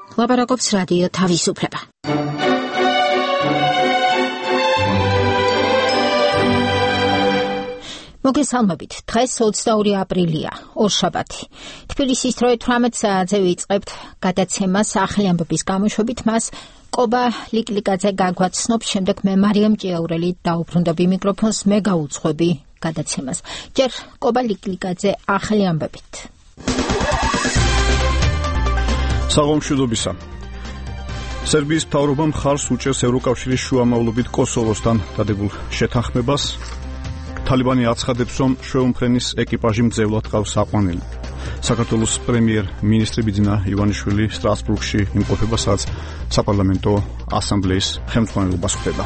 ლაპარაკობს რადიო თავისუფლება. მოგესალმებით. დღეს 22 აპრილია, ორშაბათი. თბილისის დროით 18 საათზე ვიწყებთ გადაცემას ახალი ამბების გამოშვებით. მას კობა ლიკლიკაძე გაგვაცნობს, შემდეგ მე მარიამ ჭიაურელი დაუბრუნდები მიკროფონს, მე გაუძღვები გადაცემას. ჯერ კობა ლიკლიკაძე ახალი ამბებით. საღამოშიდობისა. სერბიის მთავრობა მხარს უჭერს ევროკავშირის შუამავლობით კოსოვოსთან დადებულ შეთანხმებას. თალიბანი აცხადებს, რომ შვეუმფრენის ეკიპაჟი მძევლად ყავს აყვანილი. საქართველოს პრემიერ-მინისტრი ბიძინა ივანიშვილი სტრასბურგში იმყოფება, სადაც საპარლამენტო ასამბლეის ხელმძღვანელობას ხვდება.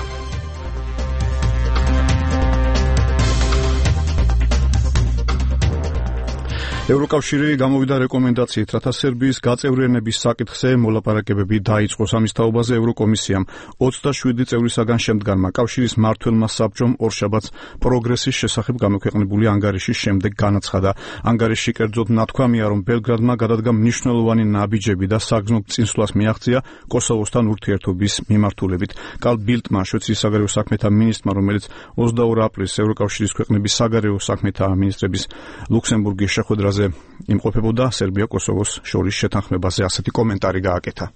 ევროკავშირი გამოვიდა რეკომენდაციით, რათა სერბიის გაწევრიანების საკითხზე მოლაპარაკებები დაიწყოს. ამის თაობაზე ევროკომისიამ 27 წევრისაგან შემდგარმა კავშირის მმართველმა საბჭომ ორშაბათს პროგრესის შესახებ გამოქვეყნებული ანგარიშის შემდეგ განაცხადა. ანგარიშში კერძოდ ნათქვამია, რომ ბელგრადმა გადადგა მნიშვნელოვანი ნაბიჯები და საგრძნობ წინსვლას მიაღწია კოსოვოსთან ურთიერთობის მიმართულებით. კარლ ბილდმა, შვეიცრიის საგარეო საქმეთა მინისტრმა, რომელიც 22 აპრილს ევროკავშირის ქვეყნების საგარეო საქმეთა მინისტრების ლუქსემბურგის შეხვედრაზე იმყოფებოდა, სერბია კოსოვოს შორის შეთანხმებაზე ასეთი კომენტარი გააკეთა.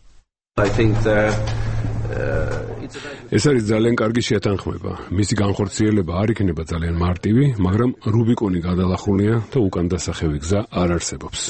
ეს არის ძალიან კარგი შეთანხმება. მისი განხორციელება არ იქნება ძალიან მარტივი, მაგრამ რუბიკონი გადალახულია და უკან დასახევი გზა არ არსებობს.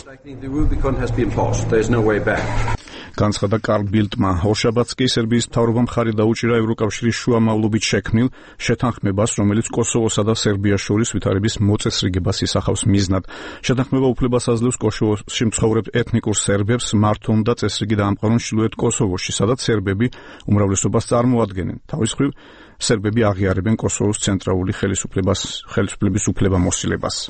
განცხადა კარლ ბილდმა. ორშაბათს კი სერბიის მთავრობამ მხარი დაუჭირა ევროკავშირის შუამავლობით შექმნილ შეთანხმებას, რომელიც კოსოვოსა და სერბიას შორის ვითარების მოწესრიგებას ისახავს მიზნად. შეთანხმება უფლებას აძლევს კოსოვოში მცხოვრებ ეთნიკურ სერბებს მართონ და წესრიგი დაამყარონ ჩრდილოეთ კოსოვოში, სადაც სერბები უმრავლესობას წარმოადგენენ. თავის მხრივ, სერბები აღიარებენ კოსოვოს ცენტრალური ხელისუფლების უფლებამოსილებას.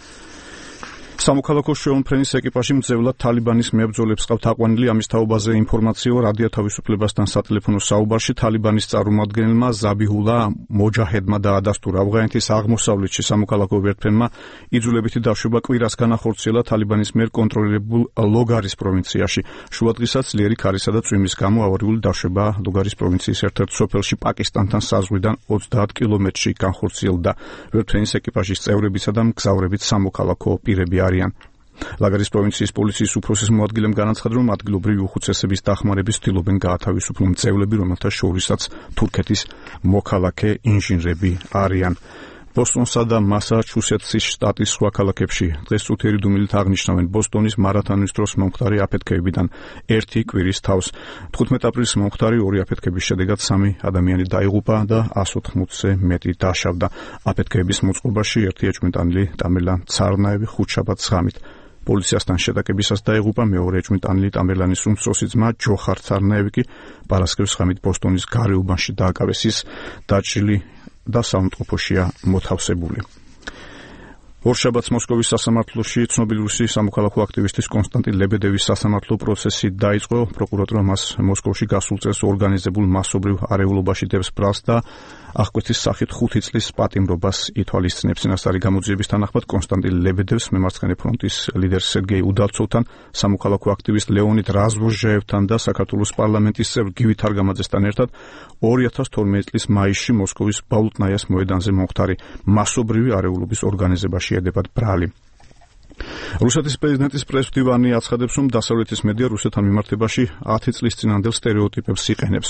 სამოქალაქო შვეუმფრენის ეკიპაჟი მძევლად თალიბანის მებრძოლებს ყავთ აყვანილი. ამის თაობაზე ინფორმაციო რადიო თავისუფლებასთან სატელეფონო საუბარში თალიბანის წარმომადგენელმა ზაბიჰულა მოჯაჰედმა დაადასტურა. ავღანეთის აღმოსავლეთში სამოქალაქო ვერტმფრენმა იძულებითი დაშვება კვირას განახორციელა თალიბანის მიერ კონტროლირებულ ლოგარის პროვინციაში. შუადღესაც ძლიერი ქარისა და წვიმის გამო ავარიული დაშვება ლოგარის პროვინციის ერთ-ერთ სოფელში პაკისტანთან საზღვრიდან 30 კილომეტრში განხორციელდა. ვერტმფრენის ეკიპაჟის წევრებისა და მგზავრებით სამოქალაქო პირები არიან. ლაგარის პროვინციის პოლიციის უფროსის მოადგილემ განაცხადა, რომ ადგილობრივი უხუცესების დახმარების ცდილობენ გაათავისუფლონ მძევლები, რომელთა შორისაც თურქეთის მოქალაქე ინჟინრები არიან. ბოსტონსა და მასაჩუსეტსის შტატის სხვა ქალაქებში დღეს წუთიერი დუმილით აღნიშნავენ ბოსტონის მარათონის დროს მომხდარი აფეთქებებიდან ერთი კვირის თავს. 15 აპრილის მომხდარი ორი აფეთქების შედეგად 3 ადამიანი დაიღუპა და 180-ზე მეტი დაშავდა. აფეთქებების მოწყობაში ერთი ეჭვმიტანილი ტამერლან ცარნაევი ხუთშაბათს ღამით პოლიციასთან შეტაკებისას დაიღუპა. მეორე ეჭვმიტანილი ტამერლანის უმცროსი ძმა ჯოხარ ცარნაევი კი პარასკევს ღამით ბოსტონის გარეუბანში დააკავეს. ის დაჭრილი და საუნტყოფოშია მოთავსებული. ორშაბათს მოსკოვის სასამართლოში ცნობილი რუსი სამოქალაქო აქტივისტის კონსტანტინ ლებედევის სასამართლო პროცესი დაიწყო. პროკურატურა მას მოსკოვში გასულ წელს ორგანიზებულ მასობრივ არეულობაში დებს ბრალს და აღკვეთის სახით 5 წლის პატიმრობას ითვალისწინებს. წინასწარი გამოძიების თანახმად კონსტანტინ ლებედევს მემარცხენე ფრონტის ლიდერ სერგეი უდალცოვთან, სამოქალაქო აქტივისტ ლეონიდ რაზვოჟეევთან და საქართველოს პარლამენტის წევრ გივი თარგამაძესთან ერთად 2012 წლის მაისში მოსკოვის ბაულტნაიას მოედანზე მომხდარი მასობრივი არეულობის ორგანიზებაში ედებათ ბრალი. რუსეთის პრეზიდენტის პრესდივანი აცხადებს, რომ დასავლეთის მედია რუსეთთან მიმართებაში 10 წლის წინანდელ სტერეოტიპებს იყენებს.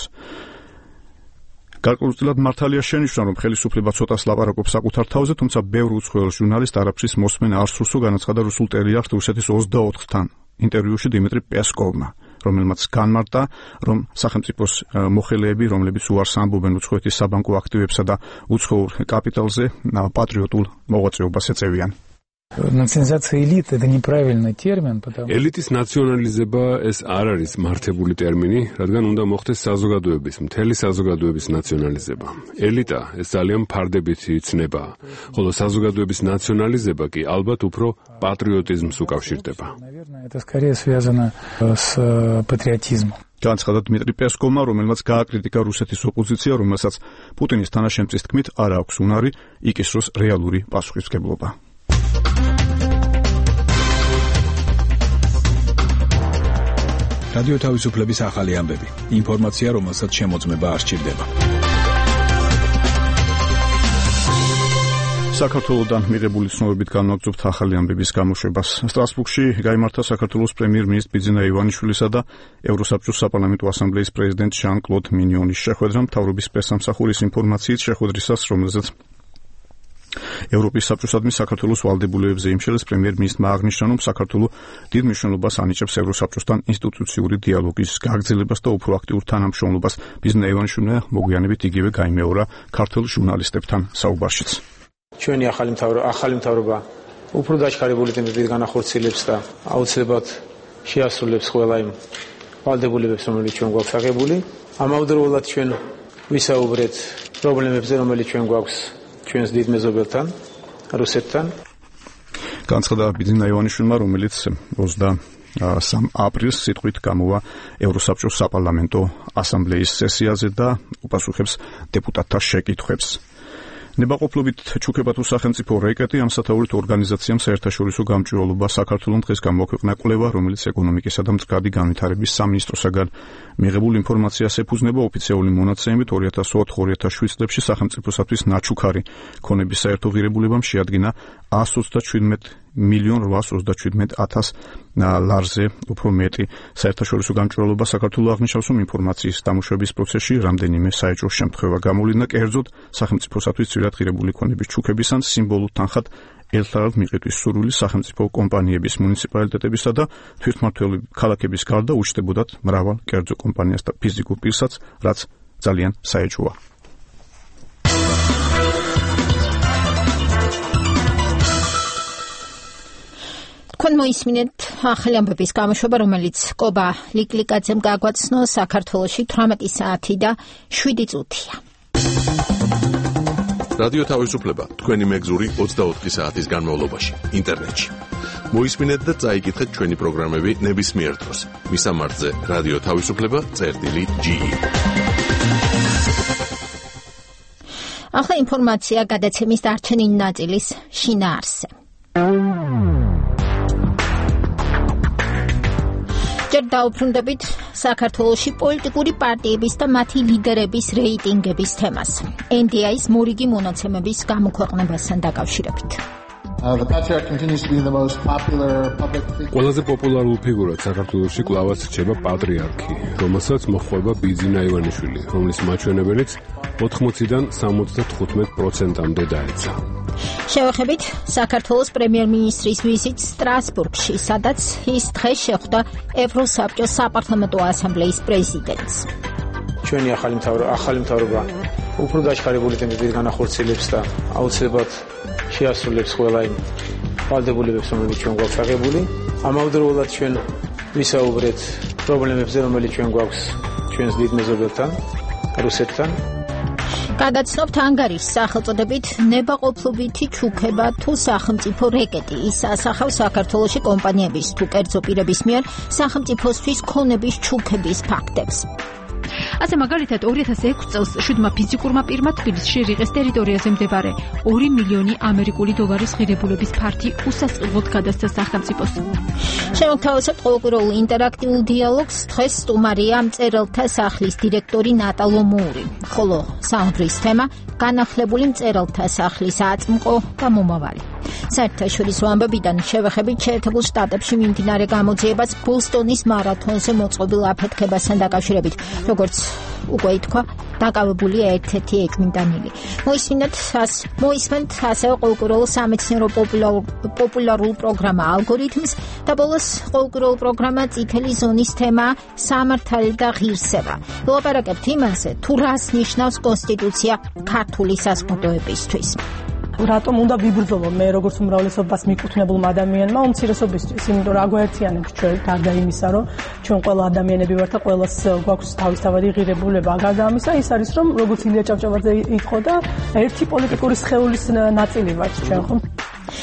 გარკვეულწილად მართალია შენიშვნა, რომ ხელისუფლება ცოტას ლაპარაკობს საკუთარ თავზე, თუმცა ბევრ უცხოელ ჟურნალისტ არაფრის მოსმენ არ სურს, განაცხადა რუსულ ტელეარხ რუსეთის 24-თან ინტერვიუში დიმიტრი პესკოვმა, რომელმაც განმარტა, რომ სახელმწიფოს მოხელეები, რომლებიც უარს ამბობენ უცხოეთის საბანკო აქტივებსა და უცხოურ კაპიტალზე, პატრიოტულ მოღვაწეობას ეწევიან. Национализация элит это неправильный термин, потому Элитის ნაციონალიზება ეს არ არის მართებული ტერმინი, რადგან უნდა მოხდეს საზოგადოების, მთელი საზოგადოების ნაციონალიზება. ელიტა ეს ძალიან ფარდებითი ცნებაა, ხოლო საზოგადოების ნაციონალიზება კი ალბათ უფრო პატრიოტიზმს უკავშირდება. Наверное, это скорее связано с патриотизмом. განცხადა დმიტრი პესკოვმა, რომელმაც გააკრიტიკა რუსეთის ოპოზიცია, რომელსაც პუტინის თანაშემწის თქმით არ აქვს უნარი იკისროს რეალური პასუხისმგებლობა. რადიო თავისუფლების ახალი ამბები. ინფორმაცია, რომელსაც შემოწმება არ სჭირდება. საქართველოდან მიღებული ცნობებით განვაგრძობთ ახალი ამბების გამოშვებას. სტრასბურგში გაიმართა საქართველოს პრემიერ-მინისტრ ბიძინა ივანიშვილისა და ევროსაბჭოს საპარლამენტო ასამბლეის პრეზიდენტ ჟან-კლოდ მინიონის შეხვედრა. მთავრობის პრესამსახურის ინფორმაციით შეხვედრისას, რომელზეც ევროპის საბჭოსადმი საქართველოს ვალდებულებებზე იმშელეს, პრემიერ-მინისტრმა აღნიშნა, რომ საქართველო დიდ მნიშვნელობას ანიჭებს ევროსაბჭოსთან ინსტიტუციური დიალოგის გაგრძელებას და უფრო აქტიურ თანამშრომლობას. ბიძინა ივანიშვილმა მოგვიანებით იგივე გაიმეორა ქართველ ჟურნალისტებთან საუბარშიც. ჩვენი ახალი მთავრობა უფრო დაჩქარებული ტემპებით განახორციელებს და აუცილებლად შეასრულებს ყველა იმ ვალდებულებებს, რომელიც ჩვენ გვაქვს აღებული. ამავდროულად ჩვენ ვისაუბრეთ პრობლემებზე, რომელიც ჩვენ გვაქვს ჩვენს დიდ მეზობელთან, რუსეთთან. განცხადა ბიძინა ივანიშვილმა, რომელიც 23 აპრილს სიტყვით გამოვა ევროსაბჭოს საპარლამენტო ასამბლეის სესიაზე და უპასუხებს დეპუტატთა შეკითხვებს. ნებაყოფლობით ჩუქება თუ სახელმწიფო რეკეტი ამ სათაურით ორგანიზაციამ საერთაშორისო გამჭვირვალობა საქართველოს დღეს გამოაქვეყნა კვლევა, რომელიც ეკონომიკისა და მდგრადი განვითარების სამინისტროსაგან მიღებულ ინფორმაციას ეფუძნება. ოფიციალური მონაცემებით 2004-2007 წლებში სახელმწიფოსათვის ნაჩუქარი ქონების საერთო ღირებულებამ შეადგინა 127,827,000 ლარზე უფრო მეტი. საერთაშორისო გამჭვირვალობა საქართველოს აღნიშნავს, რომ ინფორმაციის დამუშავების პროცესში რამდენიმე საეჭვო შემთხვევა გამოვლინდა. კერძოდ, სახელმწიფოსათვის ძვირად ღირებული ქონების ჩუქების ან სიმბოლურ თანხად ერთდროულად მიყიდვის სურვილი სახელმწიფო კომპანიების, მუნიციპალიტეტებისა და თვითმმართველი ქალაქების გარდა უჩნდებოდათ მრავალ კერძო კომპანიას და ფიზიკურ პირსაც, რაც ძალიან საეჭვოა. თქვენ მოისმინეთ ახალი ამბების გამოშვება, რომელიც კობა ლიკლიკაძემ გაგვაცნო. საქართველოში 18 საათი და 7 წუთია. რადიო თავისუფლება თქვენი მეგზური 24 საათის განმავლობაში ინტერნეტში. მოისმინეთ და წაიკითხეთ ჩვენი პროგრამები ნებისმიერ დროს. მისამართზე რადიო თავისუფლება.ge. ახლა ინფორმაცია გადაცემის დარჩენილი ნაწილის შინაარსზე. ჯერ დაუბრუნდებით საქართველოში პოლიტიკური პარტიების და მათი ლიდერების რეიტინგების თემას. NDI-ის მორიგი მონაცემების გამოქვეყნებასთან დაკავშირებით. ყველაზე პოპულარულ ფიგურად საქართველოში კვლავაც რჩება პატრიარქი, რომელსაც მოჰყვება ბიძინა ივანიშვილი, რომლის მაჩვენებელიც 80-დან 75%-მდე დაეცა. შევეხებით საქართველოს პრემიერ-მინისტრის ვიზიტს სტრასბურგში, სადაც ის დღეს შეხვდა ევროსაბჭოს საპარლამენტო ასამბლეის პრეზიდენტს. ჩვენი ახალი მთავრობა უფრო დაჩქარებული ტემპებით განახორციელებს და აუცილებლად შეასრულებს ყველა იმ ვალდებულებებს, რომელიც ჩვენ გვაქვს აღებული. ამავდროულად ჩვენ ვისაუბრეთ პრობლემებზე, რომელიც ჩვენ გვაქვს ჩვენს დიდ მეზობელთან, რუსეთთან. გადაცნობთ ანგარიშს სახელწოდებით ნებაყოფლობითი ჩუქება თუ სახელმწიფო რეკეტი. ის ასახავს საქართველოში კომპანიების თუ კერძო პირების მიერ სახელმწიფოსთვის ქონების ჩუქების ფაქტებს. ასე მაგალითად 2006 წელს 7 ფიზიკურმა პირმა თბილისში რიყის ტერიტორიაზე მდებარე 2 მილიონი ამერიკული დოლარის ღირებულების ფართი უსასყიდლოდ გადასცა სახელმწიფოს. შევთავაზებთ ყოველკვირეულ ინტერაქტიულ დიალოგს. დღეს სტუმარია მწერალთა სახლის დირექტორი ნატა ლომური, ხოლო საუბრის თემა განახლებული მწერალთა სახლის აწმყო და მომავალი. საერთაშორისო ამბებიდან შევეხებით შეერთებულ შტატებში მიმდინარე გამოძიებას ბოსტონის მარათონზე მოწყობილ აფეთქებასთან დაკავშირებით. როგორც უკვე ითქვა, დაკავებულია ერთ-ერთი ეჭვმიტანილი. მოისმენთ ასევე ყოველკვირეულ სამეცნიერო პოპულარულ პროგრამა ალგორითმს და ბოლოს ყოველკვირეულ პროგრამა წითელი ზონის თემა სამართალი და ღირსება. ვილაპარაკებთ იმაზე, თუ რას ნიშნავს კონსტიტუცია ქართული საზოგადოებისთვის. რატომ უნდა ვიბრძოლო მე როგორც უმრავლესობას მიკუთვნებულმა ადამიანმა უმცირესობისთვის, იმიტომ რომ აგვაერთიანებს ჩვენ გარდა იმისა, რომ ჩვენ ყველა ადამიანები ვართ და ყველას გვაქვს თავისთავადი ღირებულება. გარდა ამისა, ის არის რომ როგორც ილია ჭავჭავაძე იტყოდა, ერთი პოლიტიკური სხეულის ნაწილი ვართ ჩვენ, ხო?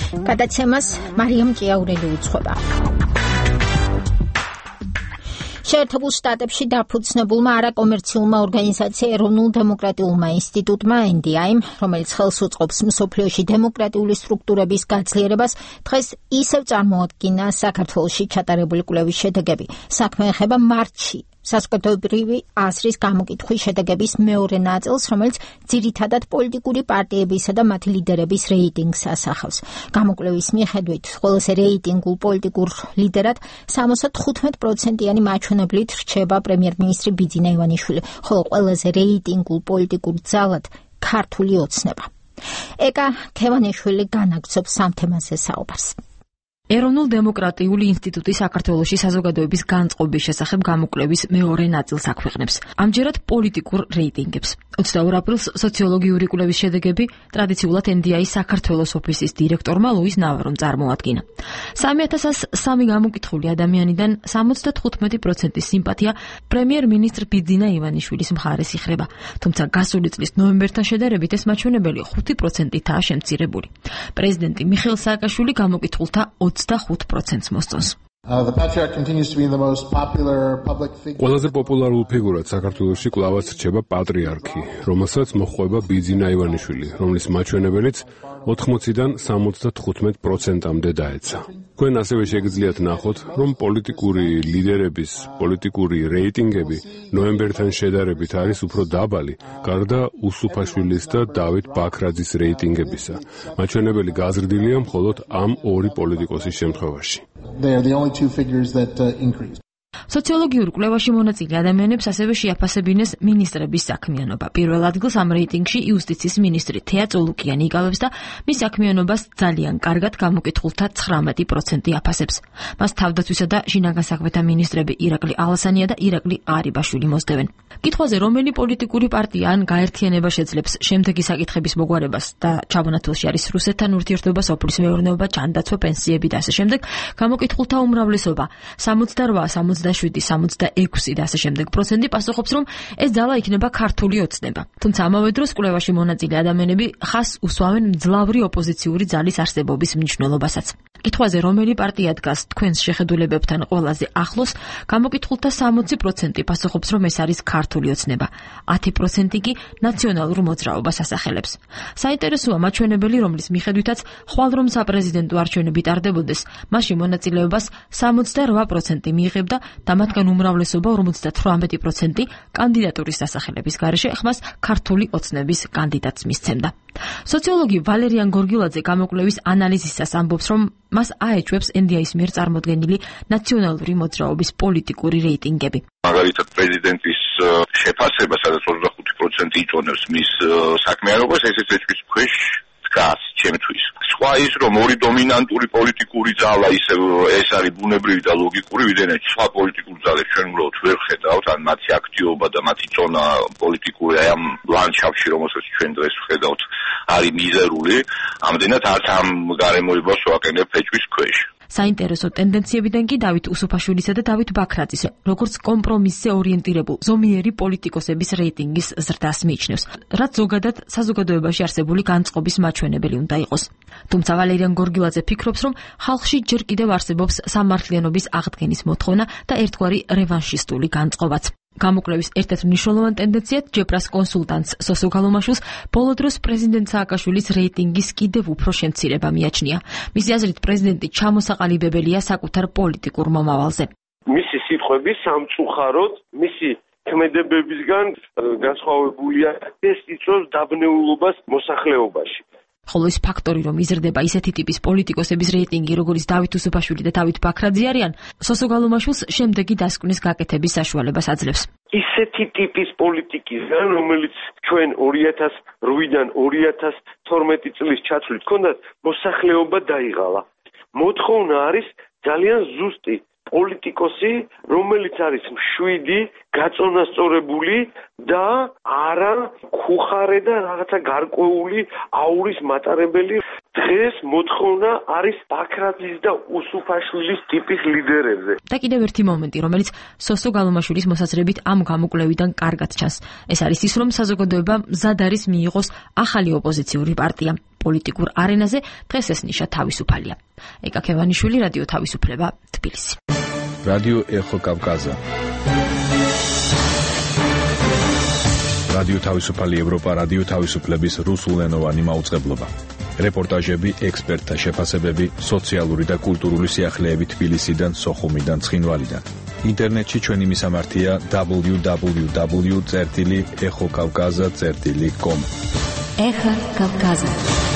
გადაცემას მარიამ ჭიაურელი უძღვება. შეერთებულ შტატებში დაფუძნებულმა არაკომერციულმა ორგანიზაციამ ეროვნულ დემოკრატიულმა ინსტიტუტმა NDI-მ, რომელიც ხელს უწყობს მსოფლიოში დემოკრატიული სტრუქტურების გაძლიერებას, დღეს ისევ წარმოადგინა საქართველოში ჩატარებული კვლევის შედეგები. საქმე ეხება მარტში საზოგადოებრივი აზრის გამოკითხვის შედეგების მეორე ნაწილს, რომელიც ძირითადად პოლიტიკური პარტიებისა და მათი ლიდერების რეიტინგს ასახავს. გამოკვლევის მიხედვით, ყველაზე რეიტინგულ პოლიტიკურ ლიდერად 75%-იანი მაჩვენებლით რჩება პრემიერ-მინისტრი ბიძინა ივანიშვილი, ხოლო ყველაზე რეიტინგულ პოლიტიკურ ძალად ქართული ოცნება. ეკა ქევანიშვილი განაგრძობს ამ თემაზე საუბარს. ეროვნულ დემოკრატიული ინსტიტუტი საქართველოში საზოგადოების განწყობის შესახებ გამოკვლევის მეორე ნაწილს აქვეყნებს. ამჯერად პოლიტიკურ რეიტინგებს. 22 აპრილს სოციოლოგიური კვლევის შედეგები ტრადიციულად NDI საქართველოს ოფისის დირექტორმა ლუის ნავარომ წარმოადგინა. 3003 გამოკითხული ადამიანიდან 75% სიმპათია პრემიერ-მინისტრ ბიძინა ივანიშვილის მხარეს იხრება. თუმცა გასული წლის ნოემბერთან შედარებით ეს მაჩვენებელი 5%-აა შემცირებული. პრეზიდენტი მიხეილ სააკაშვილი გამოკითხულთა 25%-ს მოსწონს. ყველაზე პოპულარულ ფიგურად საქართველოში კვლავაც რჩება პატრიარქი, რომელსაც მოჰყვება ბიძინა ივანიშვილი, რომლის მაჩვენებელიც 80-დან 75%-მდე დაეცა. თქვენ ასევე შეგიძლიათ ნახოთ, რომ პოლიტიკური ლიდერების პოლიტიკური რეიტინგები ნოემბერთან შედარებით არის უფრო დაბალი, გარდა უსუფაშვილის და დავით ბაქრაძის რეიტინგებისა. მაჩვენებელი გაზრდილია მხოლოდ ამ ორი პოლიტიკოსის შემთხვევაში. სოციოლოგიურ კვლევაში მონაწილე ადამიანებს ასევე შეაფასებინეს მინისტრების საქმიანობა. პირველ ადგილს ამ რეიტინგში იუსტიციის მინისტრი თეა წოლუკიანი იკავებს და მის საქმიანობას ძალიან კარგად გამოკითხულთა 19% აფასებს. მას თავდაცვისა და შინაგან საქმეთა მინისტრები ირაკლი ალასანია და ირაკლი ყარიბაშვილი მოსდევენ. კითხვაზე რომელი პოლიტიკური პარტია ან გაერთიანება შეძლებს შემდეგი საკითხების მოგვარებას და ჩაბონათილში არის რუსეთთან ურთიერთობა, სოფლის მეურნეობა, ჯანდაცვა, პენსიები და ასე შემდეგ, გამოკითხულთა უმრავლესობა 68, 76 და ასე შემდეგ პროცენტი პასუხობს, რომ ეს ძალა იქნება ქართული ოცნება. თუმცა ამავე დროს კვლევაში მონაწილე ადამიანები ხაზს უსვამენ მძლავრი ოპოზიციური ძალის არსებობის მნიშვნელობასაც. კითხვაზე რომელი პარტია დგას თქვენს შეხედულებებთან ყველაზე ახლოს, გამოკითხულთა 60% პასუხობს, რომ ეს არის ქართული ოცნება. 10% კი ნაციონალურ მოძრაობას ასახელებს. საინტერესოა მაჩვენებელი, რომლის მიხედვითაც ხვალ რომ საპრეზიდენტო არჩევნები ტარდებოდეს, მასში მონაწილეობას 68% მიიღებდა და მათგან უმრავლესობა 58% კანდიდატურის დასახელების გარეშე ხმას ქართული ოცნების კანდიდატს მისცემდა. სოციოლოგი ვალერიან გორგილაძე გამოკვლევის ანალიზისას ამბობს, რომ მას აეჩვევს NDI-ის მიერ წარმოდგენილი ნაციონალური მოძრაობის პოლიტიკური რეიტინგები. მაგალითად პრეზიდენტის შეფასება, სადაც 25% იწონებს მის საქმიანობას, ესეც ეჭვის ქვეშ დგას ჩემთვის. სხვა ის, რომ ორი დომინანტური პოლიტიკური ძალა ისევ ეს არის ბუნებრივი და ლოგიკური, ვიდრე სხვა პოლიტიკურ ძალებს ჩვენ უბრალოდ ვერ ხედავთ, ან მათი აქტივობა და მათი წონა პოლიტიკური აი ამ ლანდშაფტში, რომელსაც ჩვენ დღეს ვხედავთ, არის მიზერული. ამდენად არც ამ გარემოებას ვაკენებ ეჭვის ქვეშ. საინტერესო ტენდენციებიდან კი დავით უსუფაშვილისა და დავით ბაქრაძის, როგორც კომპრომისზე ორიენტირებულ ზომიერი პოლიტიკოსების რეიტინგის ზრდას მიიჩნევს, რაც ზოგადად საზოგადოებაში არსებული განწყობის მაჩვენებელი უნდა იყოს. თუმცა ვალერიან გორგილაძე ფიქრობს, რომ ხალხში ჯერ კიდევ არსებობს სამართლიანობის აღდგენის მოთხოვნა და ერთგვარი რევანშისტული განწყობაც. გამოკვლევის ერთ-ერთ მნიშვნელოვან ტენდენციად ჯეპრას კონსულტანტს სოსო გალომაშვილს ბოლო დროს პრეზიდენტ სააკაშვილის რეიტინგის კიდევ უფრო შემცირება მიაჩნია. მისი აზრით, პრეზიდენტი ჩამოსაყალიბებელია საკუთარ პოლიტიკურ მომავალზე. მისი სიტყვები სამწუხაროდ მისი ქმედებებისგან განსხვავებულია, ეს იწვევს დაბნეულობას მოსახლეობაში. ხოლო ის ფაქტორი, რომ იზრდება ისეთი ტიპის პოლიტიკოსების რეიტინგი, როგორც დავით უსუფაშვილი და დავით ბაქრაძე არიან, სოსო გალომაშვილს შემდეგი დასკვნის გაკეთების საშუალებას აძლევს. ისეთი ტიპის პოლიტიკისგან, რომელიც ჩვენ 2008-დან 2012 წლის ჩათვლით ჰქონდათ, მოსახლეობა დაიღალა. მოთხოვნა არის ძალიან ზუსტი. პოლიტიკოსი, რომელიც არის მშვიდი, გაწონასწორებული და არა ხუხარე და რაღაცა გარკვეული აურის მატარებელი. დღეს მოთხოვნა არის ბაქრაძის და უსუფაშვილის ტიპის ლიდერებზე. და კიდევ ერთი მომენტი, რომელიც სოსო გალომაშვილის მოსაზრებით ამ გამოკვლევიდან კარგად ჩანს. ეს არის ის, რომ საზოგადოება მზად არის მიიღოს ახალი ოპოზიციური პარტია. პოლიტიკურ არენაზე დღეს ეს ნიშა თავისუფალია. ეკა ქევანიშვილი, რადიო თავისუფლება, თბილისი. რადიო ეხო კავკაზა. რადიო თავისუფალი ევროპა, რადიო თავისუფლების რუსულენოვანი მაუწყებლობა. რეპორტაჟები, ექსპერტთა შეფასებები, სოციალური და კულტურული სიახლეები თბილისიდან, სოხუმიდან, ცხინვალიდან. ინტერნეტში ჩვენი მისამართია www.exokavkaza.com. ეხა კავკაზა.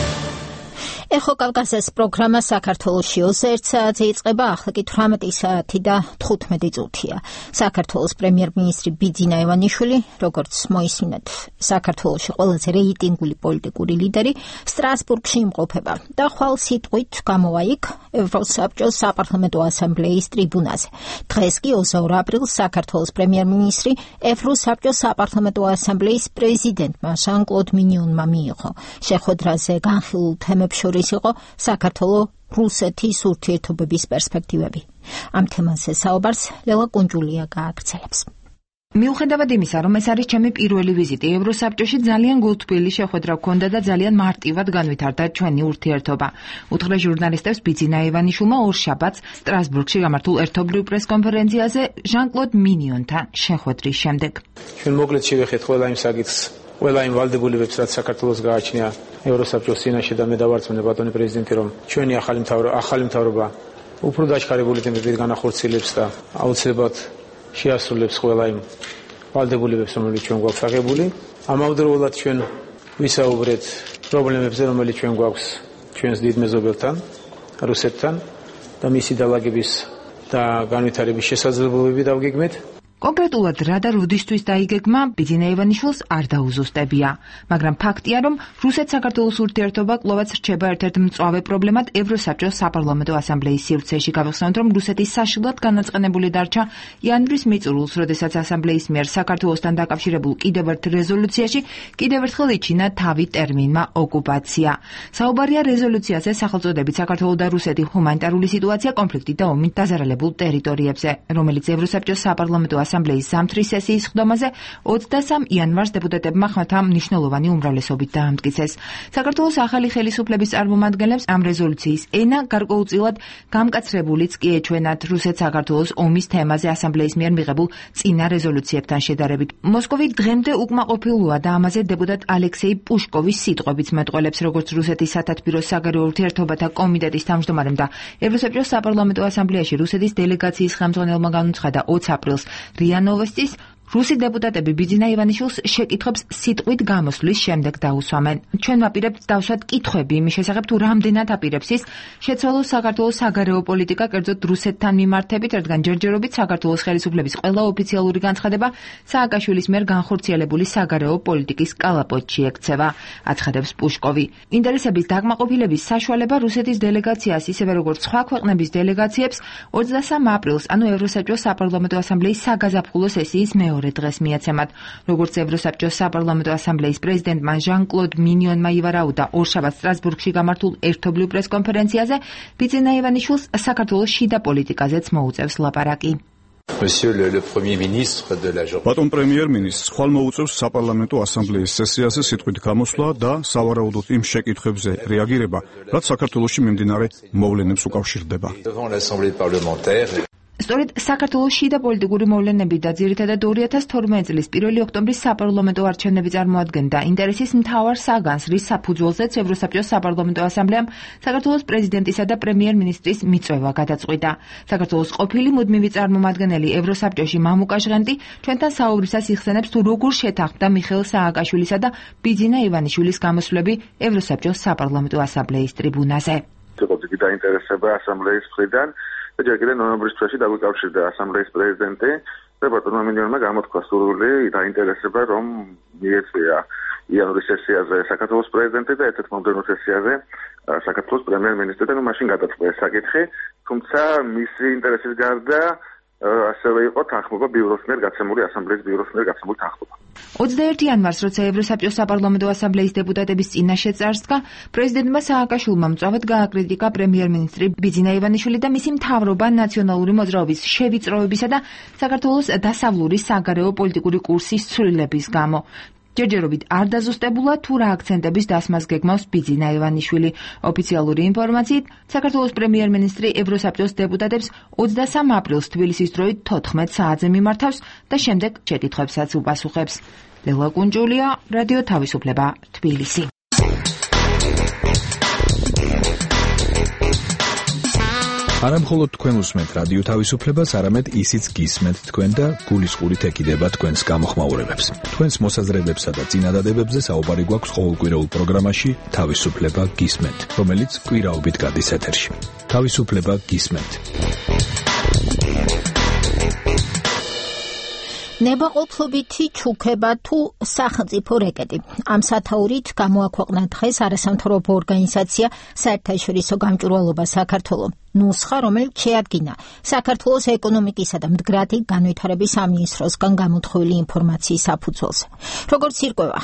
ეხო კავკაზას პროგრამა საქართველოში 21 საათზე იწყება, ახლა კი 18 საათი და 15 წუთია. საქართველოს პრემიერ-მინისტრი ბიძინა ივანიშვილი, როგორც მოისმინეთ, საქართველოში ყველაზე რეიტინგული პოლიტიკური ლიდერი, სტრასბურგში იმყოფება და ხვალ სიტყვით გამოვა იქ ევროსაბჭოს საპარლამენტო ასამბლეის ტრიბუნაზე. დღეს კი 22 აპრილს საქართველოს პრემიერ-მინისტრი ევროსაბჭოს საპარლამენტო ასამბლეის პრეზიდენტმა ჟან-კლოდ მინიონმა მიიღო. შეხვედრაზე განხილულ თემებს შორის იყო საქართველო-რუსეთის ურთიერთობების პერსპექტივები. ამ თემაზე საუბარს ლელა კუნჯულია გააგრძელებს. მიუხედავად იმისა, რომ ეს არის ჩემი პირველი ვიზიტი ევროსაბჭოში, ძალიან გულთბილი შეხვედრა გქონდა და ძალიან მარტივად განვითარდა ჩვენი ურთიერთობა. უთხრა ჟურნალისტებს ბიძინა ივანიშვილმა ორშაბათს სტრასბურგში გამართულ ერთობლივ პრესკონფერენციაზე ჟან-კლოდ მინიონთან შეხვედრის შემდეგ. ჩვენ მოკლედ შევეხეთ ყველა იმ საკითხს, ყველა იმ ვალდებულებებს, რაც საქართველოს გააჩნია ევროსაბჭოს წინაშე და მე დავარწმუნე ბატონი პრეზიდენტი, რომ ჩვენი ახალი მთავრობა უფრო დაჩქარებული ტემპებით განახორციელებს და აუცილებლად შეასრულებს ყველა იმ ვალდებულებებს, რომელიც ჩვენ გვაქვს აღებული. ამავდროულად ჩვენ ვისაუბრეთ პრობლემებზე, რომელიც ჩვენ გვაქვს ჩვენს დიდ მეზობელთან, რუსეთთან და მისი დალაგების და განვითარების შესაძლებლობები დავგეგმეთ. კონკრეტულად რა და როდისთვის დაიგეგმა ბიძინა ივანიშვილს არ დაუზუსტებია, მაგრამ ფაქტია, რომ რუსეთ-საქართველოს ურთიერთობა კვლავაც რჩება ერთ-ერთ მწვავე პრობლემად ევროსაბჭოს საპარლამენტო ასამბლეის სივრცეში. გავიხსენოთ, რომ რუსეთი საშინლად განაწყენებული დარჩა იანვრის მიწურულს, როდესაც ასამბლეის მიერ საქართველოსთან დაკავშირებულ კიდევ ერთ რეზოლუციაში კიდევ ერთხელ იჩინა თავი ტერმინმა ოკუპაცია. საუბარია რეზოლუციაზე სახელწოდებით საქართველოს და რუსეთის ჰუმანიტარული სიტუაცია, კონფლიქტით და ომით დაზარალებულ ტერიტორიებზე, რომელიც ევროსაბჭოს საპარლამენტო ასამბლეის ზამთრის სესიის ხდომაზე 23 იანვარს დეპუტატებმა ხმათა მნიშვნელოვანი უმრავლესობით დაამტკიცეს. საქართველოს ახალი ხელისუფლების წარმომადგენლებს ამ რეზოლუციის ენა გარკვეულწილად გამკაცრებულიც კი ეჩვენათ რუსეთ-საქართველოს ომის თემაზე ასამბლეის მიერ მიღებულ წინა რეზოლუციებთან შედარებით. მოსკოვი დღემდე უკმაყოფილოა და ამაზე დეპუტატ ალექსეი პუშკოვის სიტყვებით მეტყველებს, როგორც რუსეთის სათათბირო საგარეო ურთიერთობათა კომიტეტის თავმჯდომარემ და ევროსაბჭოს საპარლამენტო ასამბლეაში რუსეთის დელეგაციის ხელმძღვანელმა განუცხადა 20 აპრილს RIA Novosti რუსი დეპუტატები ბიძინა ივანიშვილს შეკითხვებს სიტყვით გამოსვლის შემდეგ დაუსვამენ. ჩვენ ვაპირებთ დავსვათ კითხვები იმის შესახებ, თუ რამდენად აპირებს ის შეცვალოს საქართველოს საგარეო პოლიტიკა, კერძოდ რუსეთთან მიმართებით, რადგან ჯერჯერობით საქართველოს ხელისუფლების ყველა ოფიციალური განცხადება სააკაშვილის მიერ განხორციელებული საგარეო პოლიტიკის კალაპოტში ექცევა, აცხადებს პუშკოვი. ინტერესების დაკმაყოფილების საშუალება რუსეთის დელეგაციას, ისევე როგორც სხვა ქვეყნების დელეგაციებს 23 აპრილს, ანუ ევროსაბჭოს საპარლამენტო ასამბლეის საგაზაფხულო სესიის მეორე დღეს მიეცემათ. როგორც ევროსაბჭოს საპარლამენტო ასამბლეის პრეზიდენტმა ჟან-კლოდ მინიონმა ივარაუდა ორშაბათს სტრასბურგში გამართულ ერთობლივ პრესკონფერენციაზე, ბიძინა ივანიშვილს საქართველოს შიდა პოლიტიკაზეც მოუწევს ლაპარაკი. ბატონ პრემიერ-მინისტრს ხვალ მოუწევს საპარლამენტო ასამბლეის სესიაზე სიტყვით გამოსვლა და სავარაუდოდ იმ შეკითხვებზე რეაგირება, რაც საქართველოში მიმდინარე მოვლენებს უკავშირდება. სწორედ საქართველოს შიდა პოლიტიკური მოვლენები და ძირითადად 2012 წლის 1 ოქტომბრის საპარლამენტო არჩევნები წარმოადგენდა ინტერესის მთავარ საგანს, რის საფუძველზეც ევროსაბჭოს საპარლამენტო ასამბლეამ საქართველოს პრეზიდენტისა და პრემიერ-მინისტრის მიწვევა გადაწყვიტა. საქართველოს ყოფილი მუდმივი წარმომადგენელი ევროსაბჭოში მამუკა ჟღენტი ჩვენთან საუბრისას იხსენებს, თუ როგორ შეთანხმდა მიხეილ სააკაშვილისა და ბიძინა ივანიშვილის გამოსვლები ევროსაბჭოს საპარლამენტო ასამბლეის ტრიბუნაზე. იყო დიდი დაინტერესება ასამბლეის მხრიდან. ჯერ კიდევ ნოემბრის თვეში დაგვიკავშირდა ასამბლეის პრეზიდენტი და ბატონმა მინიონმა გამოთქვა სურვილი დაინტერესება, რომ მიეწვია იანვრის სესიაზე საქართველოს პრეზიდენტი და ერთ-ერთ მომდევნო სესიაზე საქართველოს პრემიერ-მინისტრი და მაშინ გადაწყდა ეს საკითხი, თუმცა მისი ინტერესის გარდა ასევე იყო თანხმობა ბიუროს მიერ გაცემული ასამბლეის ბიუროს მიერ გაცემული თანხმობა. 21 იანვარს, როცა ევროსაბჭოს საპარლამენტო ასამბლეის დეპუტატების წინაშე წარსდგა, პრეზიდენტმა სააკაშვილმა მწვავედ გააკრიტიკა პრემიერ-მინისტრი ბიძინა ივანიშვილი და მისი მთავრობა ნაციონალური მოძრაობის შევიწროებისა და საქართველოს დასავლური საგარეო პოლიტიკური კურსის ცვლილების გამო. ჯერჯერობით არ დაზუსტებულა თუ რა აქცენტების დასმას გეგმავს ბიძინა ივანიშვილი. ოფიციალური ინფორმაციით, საქართველოს პრემიერ-მინისტრი ევროსაბჭოს დეპუტატებს 23 აპრილს თბილისის დროით 14 საათზე მიმართავს და შემდეგ შეკითხვებსაც უპასუხებს. ლელა კუნჯულია, რადიო თავისუფლება, თბილისი. არა მხოლოდ თქვენ უსმენთ რადიო თავისუფლებას, არამედ ისიც გისმენთ თქვენ და გულისყურით ეკიდება თქვენს გამოხმაურებებს. თქვენს მოსაზრებებსა და წინადადებებზე საუბარი გვაქვს ყოველკვირეულ პროგრამაში თავისუფლება გისმენთ, რომელიც კვირაობით გადის ეთერში. თავისუფლება გისმენთ. ნებაყოფლობითი ჩუქება თუ სახელმწიფო რეკეტი. ამ სათაურით გამოაქვეყნა დღეს არასამთავრობო ორგანიზაცია საერთაშორისო გამჭვირვალობა საქართველო. ნუსხა, რომელიც შეადგინა საქართველოს ეკონომიკისა და მდგრადი განვითარების სამინისტროსგან გამოთხოვილი ინფორმაციის საფუძველზე. როგორც ირკვევა,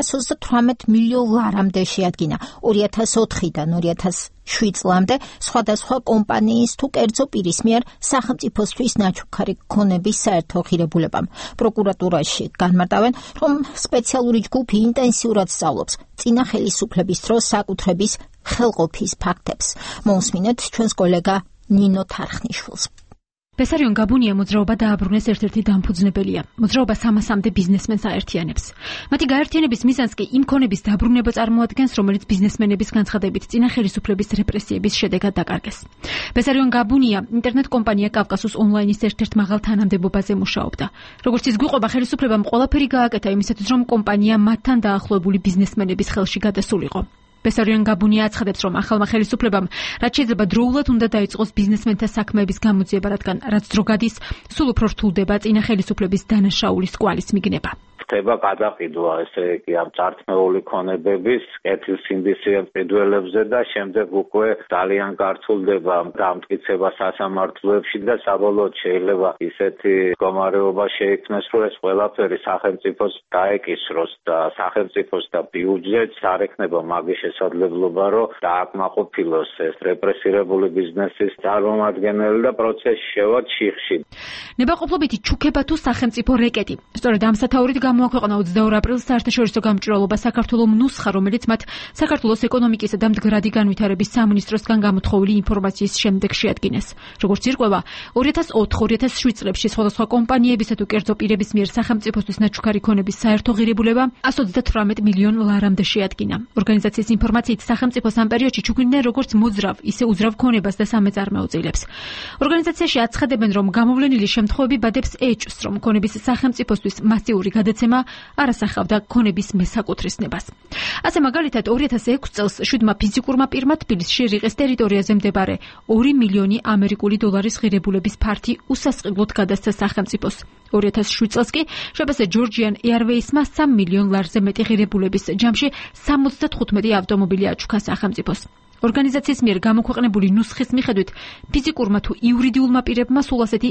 128 მილიონ ლარამდე შეადგინა 2004-დან 2007 წლამდე სხვადასხვა კომპანიის თუ კერძო პირის მიერ სახელმწიფოსთვის ნაჩუქარი ქონების საერთო ღირებულებამ. პროკურატურაში განმარტავენ, რომ სპეციალური ჯგუფი ინტენსიურად სწავლობს წინა ხელისუფლების დროს საკუთრების ხელყოფის ფაქტებს. მოусმინეთ ჩვენს კოლეგა ნინო თარხნიშვილს. ბესარიონ გაბუნია მოძრაობა დააბრუნეს ერთ-ერთი დამფუძნებელია. მოძრაობა 300-მდე ბიზნესმენს აერთიანებს. მათი გაერთიანების მიზანს კი იმ ქონების დაბრუნება წარმოადგენს, რომელიც ბიზნესმენების განცხადებით წინა ხელისუფლების რეპრესიების შედეგად დაკარგეს. ბესარიონ გაბუნია ინტერნეტ კომპანია კავკასუს ონლაინის ერთ-ერთ მაღალ თანამდებობაზე მუშაობდა. როგორც ის გვიყვება, ხელისუფლებამ ყველაფერი გააკეთა იმისათვის, რომ კომპანია მათთან დაახლოებული ბიზნესმენების ხელში გადასულიყო. ბესარიონ გაბუნია აცხადებს, რომ ახალმა ხელისუფლებამ რაც შეიძლება დროულად უნდა დაიწყოს ბიზნესმენთა საქმეების გამოძიება, რადგან რაც დრო გადის, სულ უფრო რთულდება წინა ხელისუფლების დანაშაულის კვალის მიგნება. ხდება გადაყიდვა ესე იგი ამ წართმეული ქონებების კეთილსინდისიან მყიდველებზე და შემდეგ უკვე ძალიან გართულდება დამტკიცება სასამართლოებში და საბოლოოდ შეიძლება ისეთი მდგომარეობა შეიქმნეს, რომ ეს ყველაფერი სახელმწიფოს დაეკისროს და სახელმწიფოს და ბიუჯეტს არ ექნება მაგის შესაძლებლობა, რომ დააკმაყოფილოს ეს რეპრესირებული ბიზნესის წარმომადგენელი და პროცესი შევად შიხში. ნებაყოფლობითი ჩუქება თუ სახელმწიფო რეკეტი. სწორედ ამ სათაურით გამოაქვეყნა 22 აპრილს საერთაშორისო გამჭვირვალობა საქართველოს ნუსხა, რომელიც მათ საქართველოს ეკონომიკისა და მდგრადი განვითარების სამინისტროსგან გამოთხოვილი ინფორმაციის შემდეგ შეადგინეს. როგორც ირკვევა, 2004-2007 წლებში სხვადასხვა კომპანიებისა თუ კერძო პირების მიერ სახელმწიფოსთვის ნაჩუქარი ქონების საერთო ღირებულება 138 მილიონ ლარამდე შეადგინა. ორგანიზაციის ინფორმაციით, სახელმწიფოს ამ პერიოდში ჩუქნიდნენ როგორც მოძრავ, ისე უძრავ ქონებას და სამეწარმეო წილებს. ორგანიზაციაში აცხადებენ, რომ გამოვლენილი შემთხვევები ბადებს ეჭვს, რომ ქონების სახელმწიფოსთვის მასიური გადაცემა არ ასახავდა ქონების მესაკუთრისნებას. ასე მაგალითად 2006 წელს 7 ფიზიკურმა პირმა თბილისში რიყის ტერიტორიაზე მდებარე 2 მილიონი ამერიკული დოლარის ღირებულების ფართი უსასყიდლოდ გადასცა სახელმწიფოს. 2007 წელს კი შებასე ჯორჯიან ეარვეისმა 3 მილიონ ლარზე მეტი ღირებულების ჯამში 75 ავტომობილი აჩუქა სახელმწიფოს. ორგანიზაციის მიერ გამოქვეყნებული ნუსხის მიხედვით, ფიზიკურმა თუ იურიდიულმა პირებმა სულ ასეთი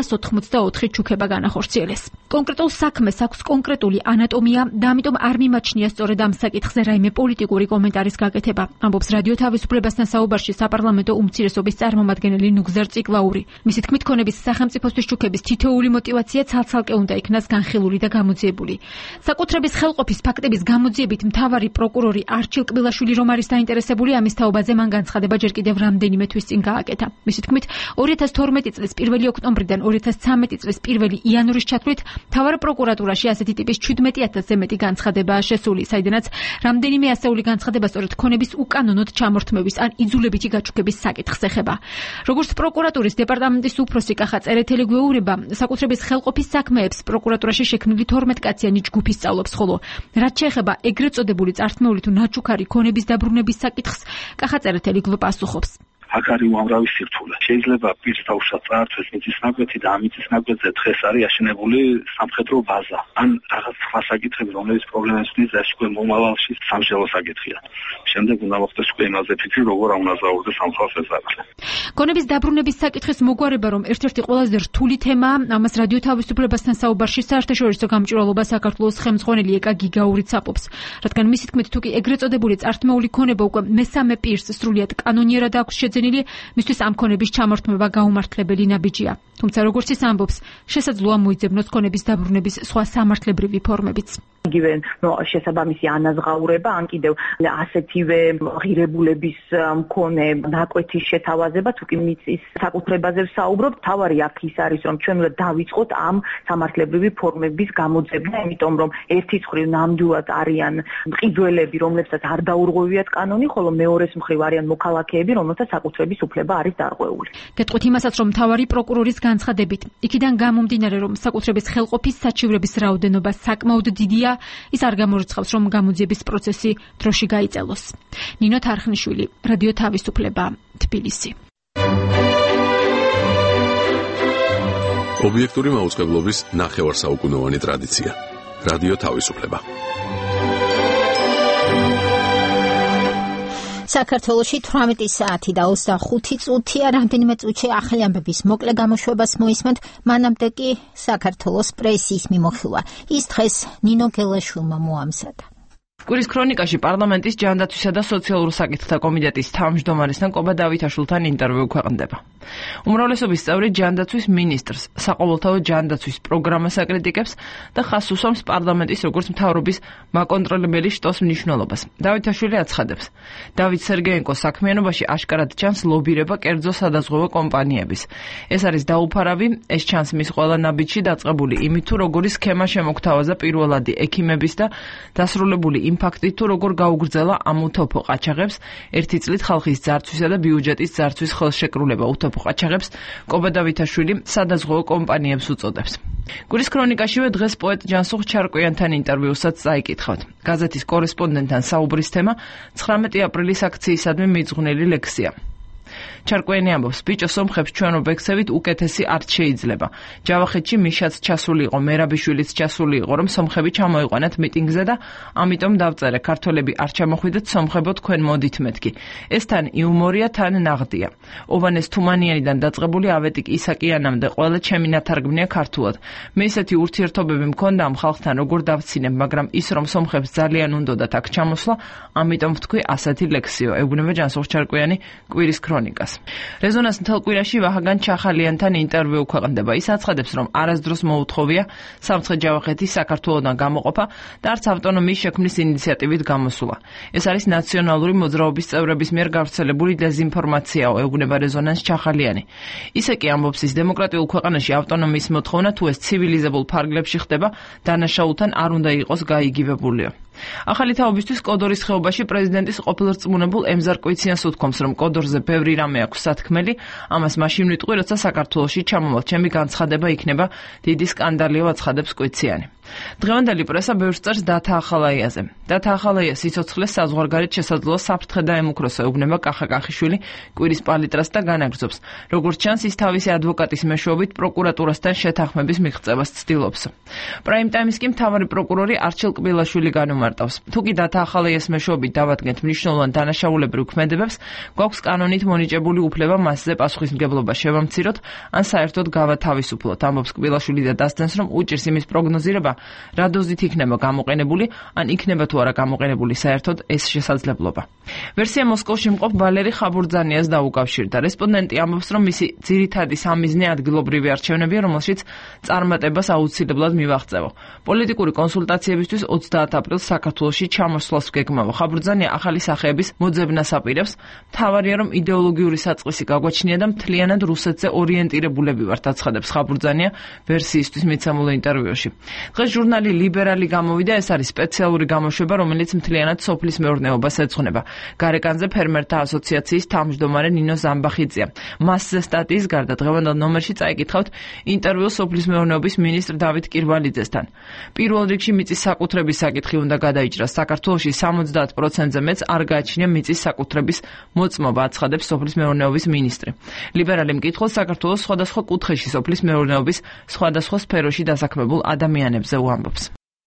284 ჩუქება განახორციელეს. კონკრეტულ საქმეს აქვს კონკრეტული ანატომია და ამიტომ არ მიმაჩნია სწორედ ამ საკითხზე რაიმე პოლიტიკური კომენტარის გაკეთება, ამბობს რადიო თავისუფლებასთან საუბარში საპარლამენტო უმცირესობის წარმომადგენელი ნუგზარ ციკლაური. მისი თქმით, ქონების სახელმწიფოსთვის ჩუქების თითოეული мотиваცია ცალ-ცალკე უნდა იქნას განხილული და გამოძიებული. საკუთრების ხელყოფის ფაქტების გამოძიებით მთავარი პროკურორი არჩილ კბილაშვილი რომ არის დაინტერესებული ამის თაობაზე, მან განცხადება ჯერ კიდევ რამდენიმე თვის წინ გააკეთა. მისი თქმით, 2012 წლის 1 ოქტომბრიდან 2013 წლის 1 იანვრის ჩათვლით მთავარ პროკურატურაში ასეთი ტიპის 17,000-ზე მეტი განცხადებაა შესული, საიდანაც რამდენიმე ასეული განცხადება სწორედ ქონების უკანონოდ ჩამორთმევის ან იძულებითი გაჩუქების საკითხს ეხება. როგორც პროკურატურის დეპარტამენტის უფროსი კახა წერეთელი გვეუბნება, საკუთრების ხელყოფის საქმეებს პროკურატურაში შექმნილი 12-კაციანი ჯგუფი სწავლობს, ხოლო რაც შეეხება ეგრეთ წოდებული წართმეული თუ ნაჩუქარი ქონების დაბრუნების საკითხს, წერეთელი გლოპასუხობს. აქ არის უამრავი სირთულე. შეიძლება პირს დაუშვათ წაართვეს მიწის ნაკვეთი და ამ მიწის ნაკვეთზე დღეს არის აშენებული სამხედრო ბაზა. ან რაღაც სხვა საკითხები, რომელიც პრობლემებს ნიშნავს, ეს უკვე მომავალში სამშობლო საკითხია. შემდეგ უნდა მოხდეს უკვე იმაზე ფიქრი, როგორ აუნაზაურდეს ამ ხალხს ეს არხი. ქონების დაბრუნების საკითხის მოგვარება, რომ ერთ-ერთი ყველაზე რთული თემაა, ამას რადიო თავისუფლებასთან საუბარში საერთაშორისო გამჭვირვალობა საქართველოს ხელმძღვანელი ეკა გიგაურიც აპობს. რადგან მისი თქმით, თუკი ეგრეთ წოდებული წართმეული ქონება უკვე მესამე პირს სრულიად კანონიერად აქვს შეძენილი, მისთვის ამ ქონების ჩამორთმევა გაუმართლებელი ნაბიჯია. თუმცა როგორც ის ამბობს, შესაძლოა მოიძებნოს ქონების დაბრუნების სხვა სამართლებრივი ფორმებიც. იგივე შესაბამისი ანაზღაურება, ან კიდევ ასეთივე ღირებულების მქონე ნაკვეთის შეთავაზება, თუ კი მიწის საკუთრებაზე ვსაუბრობ, თავარი აქ ის არის, რომ ჩვენ უნდა დავიწყოთ ამ სამართლებრივი ფორმების გამოძებნა, იმიტომ რომ ერთის მხრივ ნამდვილად არიან მყიდველები, რომლებსაც არ დაურღვევიათ კანონი, ხოლო მეორეს მხრივ არიან მოქალაქეები, რომელთაც საკუთრების უფლება არის დარღვეული. გეტყვით იმასაც, რომ მთავარი პროკურორის განცხადებით, იქიდან გამომდინარე, რომ საკუთრების ხელყოფის საჩივრების რაოდენობა საკმაოდ დიდია, ის არ გამორიცხავს, რომ გამოძიების პროცესი დროში გაიწელოს. ნინო თარხნიშვილი, რადიო თავისუფლება, თბილისი. ობიექტური მაუწყებლობის ნახევარსაუკუნოვანი ტრადიცია. რადიო თავისუფლება. საქართველოში 18 საათი და 25 წუთია, რამდენიმე წუთში ახალი ამბების მოკლე გამოშვებას მოისმენთ, მანამდე კი საქართველოს პრესის მიმოხილვა. ის დღეს ნინო გელაშვილმა მოამზადა. კვირის ქრონიკაში პარლამენტის ჯანდაცვისა და სოციალურ საკითხთა კომიტეტის თავმჯდომარესთან კობა დავითაშვილთან ინტერვიუ ქვეყნდება. უმრავლესობის წევრი ჯანდაცვის მინისტრს, საყოველთაო ჯანდაცვის პროგრამას აკრიტიკებს და ხაზს უსვამს პარლამენტის როგორც მთავრობის მაკონტროლებელი შტოს მნიშვნელობას. დავითაშვილი აცხადებს, დავით სერგეენკოს საქმიანობაში აშკარად ჩანს ლობირება კერძო სადაზღვევო კომპანიების. ეს არის დაუფარავი, ეს ჩანს მის ყველა ნაბიჯში დაწყებული იმით, თუ როგორი სქემა შემოგთავაზა პირველადი ექიმების და დასრულებული იმ ფაქტით, თუ როგორ გაუგრძელა ამ უთოფო ყაჩაღებს, ერთი წლით ხალხის ძარცვისა და ბიუჯეტის ძარცვის ხელშეკრულება უთოფო ყაჩაღებს კობა დავითაშვილი სადაზღვევო კომპანიებს უწოდებს. კვირის ქრონიკაშივე დღეს პოეტ ჯანსუღ ჩარკვიანთან ინტერვიუსაც წაიკითხავთ. გაზეთის კორესპონდენტთან საუბრის თემა 19 აპრილის აქციისადმი მიძღვნილი ლექსია. ჩარკვიანი ამბობს, ბიჭო სომხებს ჩვენო ბექსევით უკეთესი არ შეიძლება. ჯავახეთში მიშაც ჩასული იყო, მერაბიშვილიც ჩასული იყო, რომ სომხები ჩამოიყვანათ მიტინგზე და ამიტომ დავწერე, ქართველები არ ჩამოხვიდეთ, სომხებო თქვენ მოდით მეთქი. ეს თან იუმორია, თან ნაღდია. ოვანეს თუმანიანიდან დაწყებული ავეტიკ ისაკიანამდე ყველა ჩემი ნათარგმნია ქართულად. მე ისეთი ურთიერთობები მქონდა ამ ხალხთან, როგორ დავცინებ, მაგრამ ის რომ სომხებს ძალიან უნდათ აქ ჩამოსვლა, ამიტომ ვთქვი ასეთი ლექსიო. ეუბნება ჯანსუღ ჩარკვიანი კვირის ქრონიკას. რეზონანს მთელ კვირაში ვაჰაგან ჩახალიანთან ინტერვიუ ქვეყნდება. ის აცხადებს, რომ არასდროს მოუთხოვია სამცხე-ჯავახეთის საქართველოდან გამოყოფა და არც ავტონომიის შექმნის ინიციატივით გამოსულა. ეს არის ნაციონალური მოძრაობის წევრების მიერ გავრცელებული დეზინფორმაციაო, ეუბნება რეზონანს ჩახალიანი. ისე კი ამბობს, ის დემოკრატიულ ქვეყანაში ავტონომიის მოთხოვნა თუ ეს ცივილიზებულ ფარგლებში ხდება, დანაშაულთან არ უნდა იყოს გაიგივებულიო. ახალი თაობისთვის კოდორის ხეობაში პრეზიდენტის ყოფილ რწმუნებულ ემზარ კვიციანს უთქვამს, რომ კოდორზე ბევრი რამე აქვს სათქმელი, ამას მაშინ ვიტყვი, როცა საქართველოში ჩამოვალ, ჩემი განცხადება იქნება დიდი სკანდალიო, აცხადებს კვიციანი. დღევანდელი პრესა ბევრს წერს დათა ახალაიაზე. დათა ახალაია სიცოცხლეს საზღვარგარეთ შესაძლოა საფრთხე დაემუქროს, ეუბნება კახა კახიშვილი კვირის პალიტრას და განაგრძობს. როგორც ჩანს, ის თავისი ადვოკატის მეშვეობით პროკურატურასთან შეთანხმების მიღწევას ცდილობს. პრაიმ ტაიმის კი მთავარი პროკურორი არჩილ კბილაშვილი განუმარტავს. თუკი დათა ახალაიას მეშვეობით დავადგენთ მნიშვნელოვან დანაშაულებრივ ქმედებებს, გვაქვს კანონით მონიჭებული უფლება მასზე პასუხისმგებლობა შევამციროთ, ან საერთოდ გავათავისუფლოთ. ამბობს კბილაშვილი და დასცენს, რომ უჭირს იმის პროგნოზირება, რა დოზით იქნება გამოყენებული, ან იქნება თუ არა გამოყენებული საერთოდ ეს შესაძლებლობა. ვერსია მოსკოვში მყოფ ვალერი ხაბურძანიას დაუკავშირდა. რესპონდენტი ამბობს, რომ მისი ძირითადი სამიზნე ადგილობრივი არჩევნებია, რომელშიც წარმატებას აუცილებლად მივაღწევო. პოლიტიკური კონსულტაციებისთვის 30 აპრილს საქართველოში ჩამოსვლას ვგეგმავ. ხაბურძანია ახალი სახეების მოძებნას აპირებს. მთავარია, რომ იდეოლოგიური საწყისი გაგვაჩნია და მთლიანად რუსეთზე ორიენტირებულები ვართ, აცხადებს ხაბურძანია ვერსიისთვის მიცემულ ინტერვიუში. დღეს ჟურნალი ლიბერალი გამოვიდა, ეს არის სპეციალური გამოშვება, რომელიც მთლიანად სოფლის მეურნეობას ეძღვნება. გარეკანზე ფერმერთა ასოციაციის თავმჯდომარე ნინო ზამბახიძეა. მასზე სტატიის გარდა დღევანდელ ნომერში წაიკითხავთ ინტერვიუ სოფლის მეურნეობის მინისტრ დავით კირვალიძესთან. პირველ რიგში მიწის საკუთრების საკითხი უნდა გადაიჭრას. საქართველოში 70%-ზე მეც არ გააჩნია მიწის საკუთრების მოწმობა, აცხადებს სოფლის მეურნეობის მინისტრი. ლიბერალი მკითხველს საქართველოს სხვადასხვა კუთხეში სოფლის მეურნეობის სხვადასხვა სფეროში დასაქმებულ ადამიანებზე უამბობს.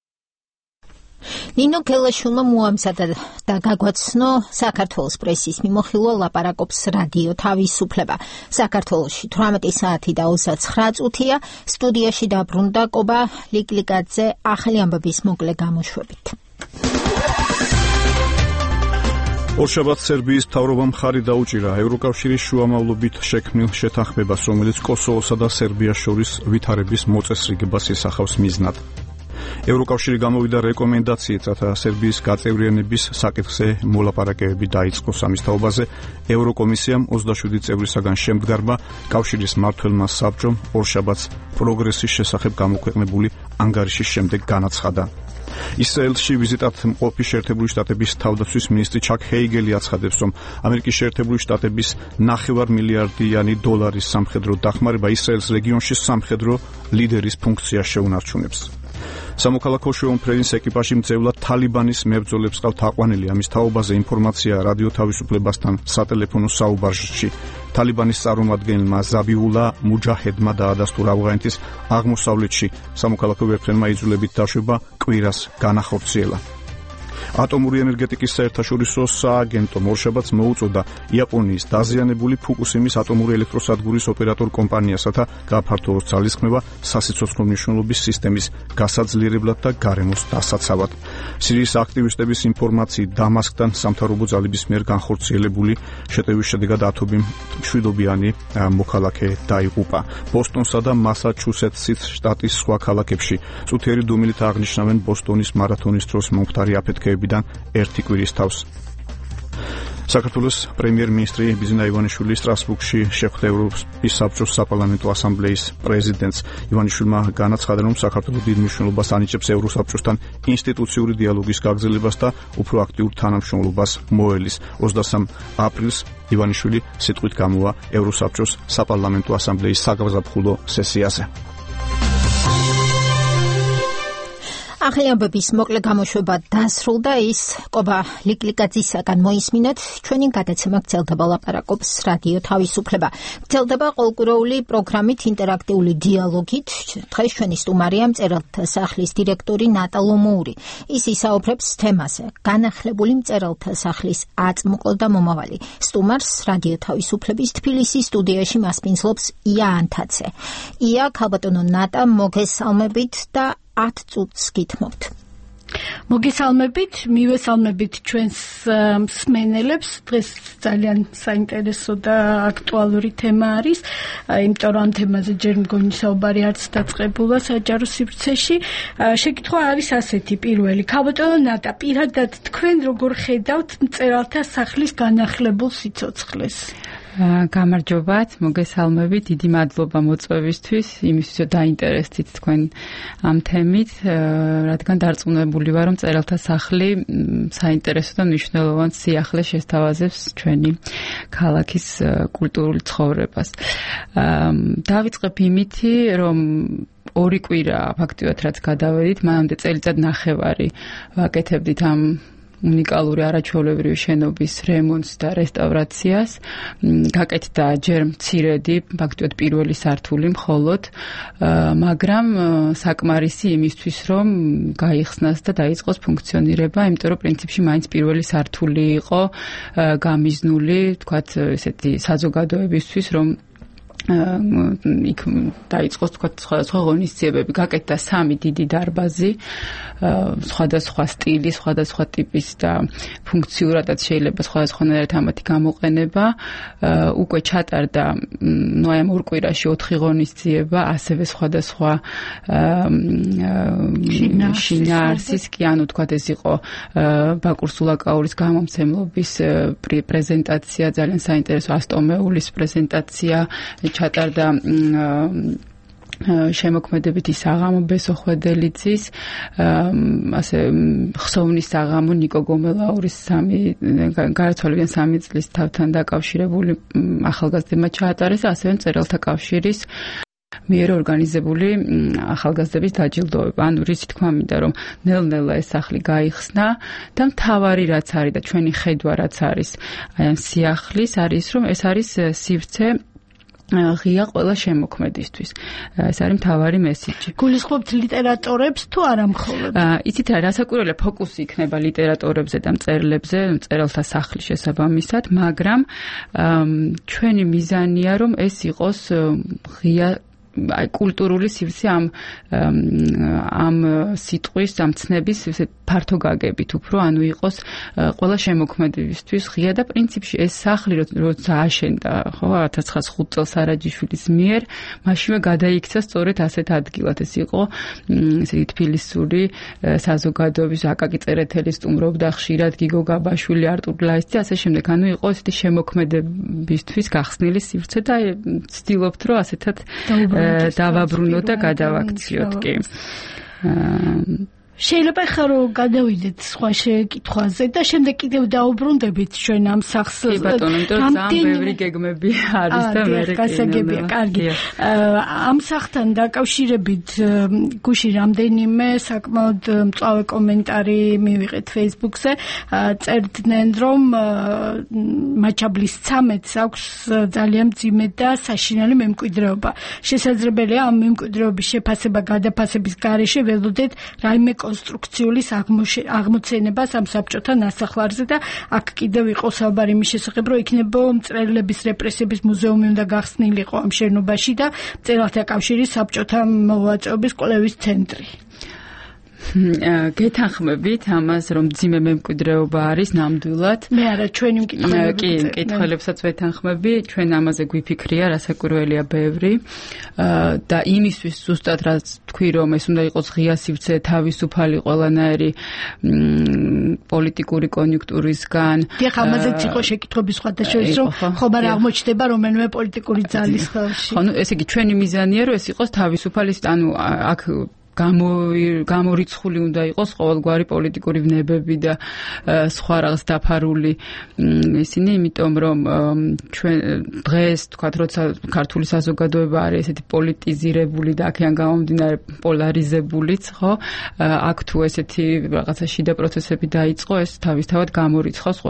ნინო გელაშვილმა მოამზადა და გაგვაცნო საქართველოს პრესის მიმოხილვა, ლაპარაკობს რადიო თავისუფლება. საქართველოში 18 საათი და 29 წუთია, სტუდიაში დაბრუნდა კობა ლიკლიკაძე ახალი ამბების მოკლე გამოშვებით. ორშაბათს სერბიის მთავრობამ მხარი დაუჭირა ევროკავშირის შუამავლობით შექმნილ შეთანხმებას, რომელიც კოსოვოსა და სერბიას შორის ვითარების მოწესრიგებას ისახავს მიზნად. ევროკავშირი გამოვიდა რეკომენდაციით, რათა სერბიის გაწევრიანების საკითხზე მოლაპარაკებები დაიწყოს. ამის თაობაზე ევროკომისიამ 27 წევრისაგან შემდგარმა კავშირის მმართველმა საბჭომ ორშაბათს პროგრესის შესახებ გამოქვეყნებული ანგარიშის შემდეგ განაცხადა. ისრაელში ვიზიტად მყოფი შეერთებული შტატების თავდაცვის მინისტრი ჩაკ ჰეიგელი აცხადებს, რომ ამერიკის შეერთებული შტატების $9 მილიარდიანი სამხედრო დახმარება ისრაელის რეგიონში სამხედრო ლიდერის ფუნქციას შეუნარჩუნებს. სამოქალაქო შეუმფრენის ეკიპაჟი მძევლად თალიბანის მებრძოლებს ყავთ აყვანილი. ამის თაობაზე ინფორმაცია რადიო თავისუფლებასთან სატელეფონო საუბარში. თალიბანის წარმომადგენელმა ზაბიულა მუჯაჰედმა დაადასტურა ავღანეთის აღმოსავლეთში სამოქალაქო ვერტმფრენმა იძულებით დაშვება კვირას განახორციელა. ატომური ენერგეტიკის საერთაშორისო სააგენტომ ორშაბათს მოუწოდა იაპონიის დაზიანებული ფუკუსიმის ატომური ელექტროსადგურის ოპერატორ კომპანიასათა გააფართოვოს ძალისხმევა სასიცოცხლო მნიშვნელობის სისტემის გასაძლიერებლად და გარემოს დასაცავად. სირიის აქტივისტების ინფორმაციით დამასკთან სამთავრობო ძალების მიერ განხორციელებული შეტევის შედეგად ათობით მშვიდობიანი მოქალაქე დაიღუპა. ბოსტონსა და მასაჩუსეტსის შტატის სხვა ქალაქებში წუთიერი დუმილით აღნიშნავენ ბოსტონის მარათონის დროს მომხდარი აფეთქებებიდან ერთი კვირის თავს. საქართველოს პრემიერ-მინისტრი ბიზნა ივანიშვილი სტრასბურგში შეხვდა ევროპის საბჭოს საპარლამენტო ასამბლეის პრეზიდენტს. ივანიშვილმა განაცხადა, რომ საქართველოს დიდ მნიშვნელობას ანიჭებს ევროსაბჭოსთან ინსტიტუციური დიალოგის გაგრძელებას და უფრო აქტიურ თანამშრომლობას მოელის. 23 აპრილს ივანიშვილი სიტყვით გამოვა ევროსაბჭოს საპარლამენტო ასამბლეის საგაზაფხულო სესიაზე. ახალი ამბების მოკლე გამოშვება დასრულდა. ის კობა ლიკლიკაძისაგან მოისმინეთ. ჩვენი გადაცემა გრძელდება, ლაპარაკობს რადიო თავისუფლება. გრძელდება ყოველკვირეული პროგრამით, ინტერაქტიული დიალოგით. დღეს ჩვენი სტუმარია მწერალთა სახლის დირექტორი ნატა ლომოური. ის ისაუბრებს თემაზე განახლებული მწერალთა სახლის აწმყო და მომავალი. სტუმარს რადიო თავისუფლების თბილისის სტუდიაში მასპინძლობს ია ანთაძე. ია, ქალბატონო ნატა, მოგესალმებით და 10 წუთს გითმობთ. მოგესალმებით, მივესალმებით ჩვენს მსმენელებს. დღეს ძალიან საინტერესო და აქტუალური თემა არის, იმიტომ რომ ამ თემაზე ჯერ მგონი საუბარი არც დაწყებულა საჯარო სივრცეში. შეკითხვა არის ასეთი, პირველი, ქალბატონო ნატა, პირადად თქვენ როგორ ხედავთ მწერალთა სახლის განახლებულ სიცოცხლეს? გამარჯობათ, მოგესალმებით, დიდი მადლობა მოწვევისთვის, იმისთვის რომ დაინტერესდით თქვენ ამ თემით, რადგან დარწმუნებული ვარ, რომ მწერალთა სახლი საინტერესო და მნიშვნელოვან სიახლეს შესთავაზებს ჩვენი ქალაქის კულტურულ ცხოვრებას. დავიწყებ იმითი, რომ ორი კვირა ფაქტიურად რაც გადავედით, მანამდე წელიწად ნახევარი ვაკეთებდით ამ უნიკალური არაჩვეულებრივი შენობის რემონტს და რესტავრაციას. გაკეთდა ჯერ მცირედი, ფაქტობრივად პირველი სართული მხოლოდ, მაგრამ საკმარისი იმისთვის, რომ გაიხსნას და დაიწყოს ფუნქციონირება, იმიტომ რომ პრინციპში მაინც პირველი სართული იყო გამიზნული, თქვათ, ესეთი საზოგადოებისთვის, რომ იქ დაიწყოს თქვა სხვადასხვა ღონისძიებები. გაკეთდა 3 დიდი დარბაზი, სხვადასხვა სტილის, სხვადასხვა ტიპის და ფუნქციურადაც შეიძლება სხვადასხვანაირად ამათი გამოყენება. უკვე ჩატარდა აი ამ ორ კვირაში 4 ღონისძიება, ასევე სხვადასხვა შინაარსის, კი ანუ თქვა ეს იყო ბაკურ სულაკაურის გამომცემლობის პრეზენტაცია, ძალიან საინტერესო ასტომეულის პრეზენტაცია, ჩატარდა შემოქმედებითი საღამო ბესო ხვედელიძის, ასე ხსოვნის საღამო ნიკო გომელაურის გარდაცვალებიდან 3 წლის თავთან დაკავშირებული ახალგაზრდებმა ჩაატარეს, ასევე მწერალთა კავშირის მიერ ორგანიზებული ახალგაზრდების დაჯილდოება. ანუ რითი თქვა მინდა, რომ ნელ-ნელა ეს სახლი გაიხსნა და მთავარი რაც არის და ჩვენი ხედვა რაც არის აი ამ სიახლის არის, რომ ეს არის სივრცე ღია ყველა შემოქმედისთვის. ეს არის მთავარი მესიჯი. გულისხმობთ ლიტერატორებს თუ არა მხოლოდ? იცით რა, რასაკვირველია, ფოკუსი იქნება ლიტერატორებზე და მწერლებზე, მწერალთა სახლის შესაბამისად, მაგრამ ჩვენი მიზანია, რომ ეს იყოს ღია აი კულტურული სივრცე ამ სიტყვის, ამ ცნების ფართო გაგებით უფრო, ანუ იყოს ყველა შემოქმედებისთვის ღია და პრინციპში ეს სახლი როცა აშენდა, ხო, 1905 წელს არაჯიშვილის მიერ, მაშინვე გადაიქცა სწორედ ასეთ ადგილად. ეს იყო ესე თბილისური საზოგადოების აკაკი წერეთელი სტუმრობდა ხშირად, გიგო გაბაშვილი, არტურ გლაისი და ასე შემდეგ. ანუ იყო ესეთი შემოქმედებისთვის გახსნილი სივრცე და ვცდილობთ, რომ ასეთად დავაბრუნოთ და გადავაქციოთ კი. შეიძლება ხა რომ გადავიდეთ სხვა შეკითხვაზე და შემდეგ კიდევ დაუბრუნდებით ჩვენ ამ სახს. კი ბატონო, იმიტომ რომ ძალიან ბევრი გეგმები არის და მე გასაგებია, კარგი. ამ სახთან დაკავშირებით გუში რამდენიმე საკმაოდ მწვავე კომენტარი მივიღეთ Facebook-ზე. წერდნენ რომ მაჩაბლის 13-ს აქვს ძალიან მძიმე და საშინელი მემკვიდრეობა. შესაძლებელია ამ მემკვიდრეობის შეფასება გადაფასების გარეშე ველოდეთ რაიმე კონსტრუქციული აღმოცენებას ამ საბჭოთა ნასახლარზე და აქ კიდევ იყო საუბარი იმის შესახებ, რომ იქნება მწერლების რეპრესიების მუზეუმი უნდა გახსნილიყო ამ შენობაში და მწერალთა კავშირის საბჭოთა მოღვაწეობის კვლევის ცენტრი. გეთანხმებით ამას, რომ მძიმე მემკვიდრეობა არის ნამდვილად. მე არა, ჩვენი მკითხველები. კი, მკითხველებსაც ვეთანხმები, ჩვენ ამაზე გვიფიქრია, რასაკვირველია ბევრი. და იმისთვის ზუსტად რაც თქვი, რომ ეს უნდა იყოს ღია სივრცე, თავისუფალი ყველანაირი პოლიტიკური კონიუნქტურისგან. დიახ, ამაზეც იყო შეკითხვები სხვადასხვა, რომ ხომ არ აღმოჩნდება რომელიმე პოლიტიკური ძალის ხელში. ხო, ესე იგი ჩვენი მიზანია, რომ ეს იყოს თავისუფალი, ანუ აქ გამორიცხული უნდა იყოს ყოველგვარი პოლიტიკური ვნებები და სხვა რაღაც დაფარული ისინი, იმიტომ რომ ჩვენ დღეს თქვათ, როცა ქართული საზოგადოება არის ესეთი პოლიტიზირებული და აქედან გამომდინარე პოლარიზებულიც, ხო? აქ თუ ესეთი რაღაცა შიდა პროცესები დაიწყო, ეს თავისთავად გამორიცხავს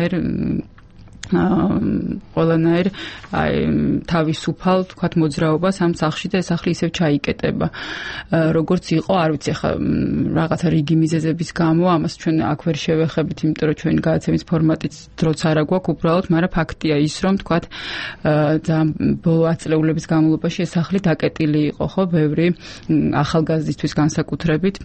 ყველანაირ თავისუფალ თქვათ მოძრაობას ამ სახლში და ეს სახლი ისევ ჩაიკეტება. როგორც იყო, არ ვიცი, ახლა რაღაცა რიგი მიზეზების გამო ამას ჩვენ აქ ვერ შევეხებით, იმიტომ რომ ჩვენი გადაცემის ფორმატიც დროც არა გვაქვს უბრალოდ, მაგრამ ფაქტია ის, რომ თქვათ ძალიან ბოლო ათწლეულების განმავლობაში ეს სახლი დაკეტილი იყო, ხო, ბევრი ახალგაზრდისთვის განსაკუთრებით.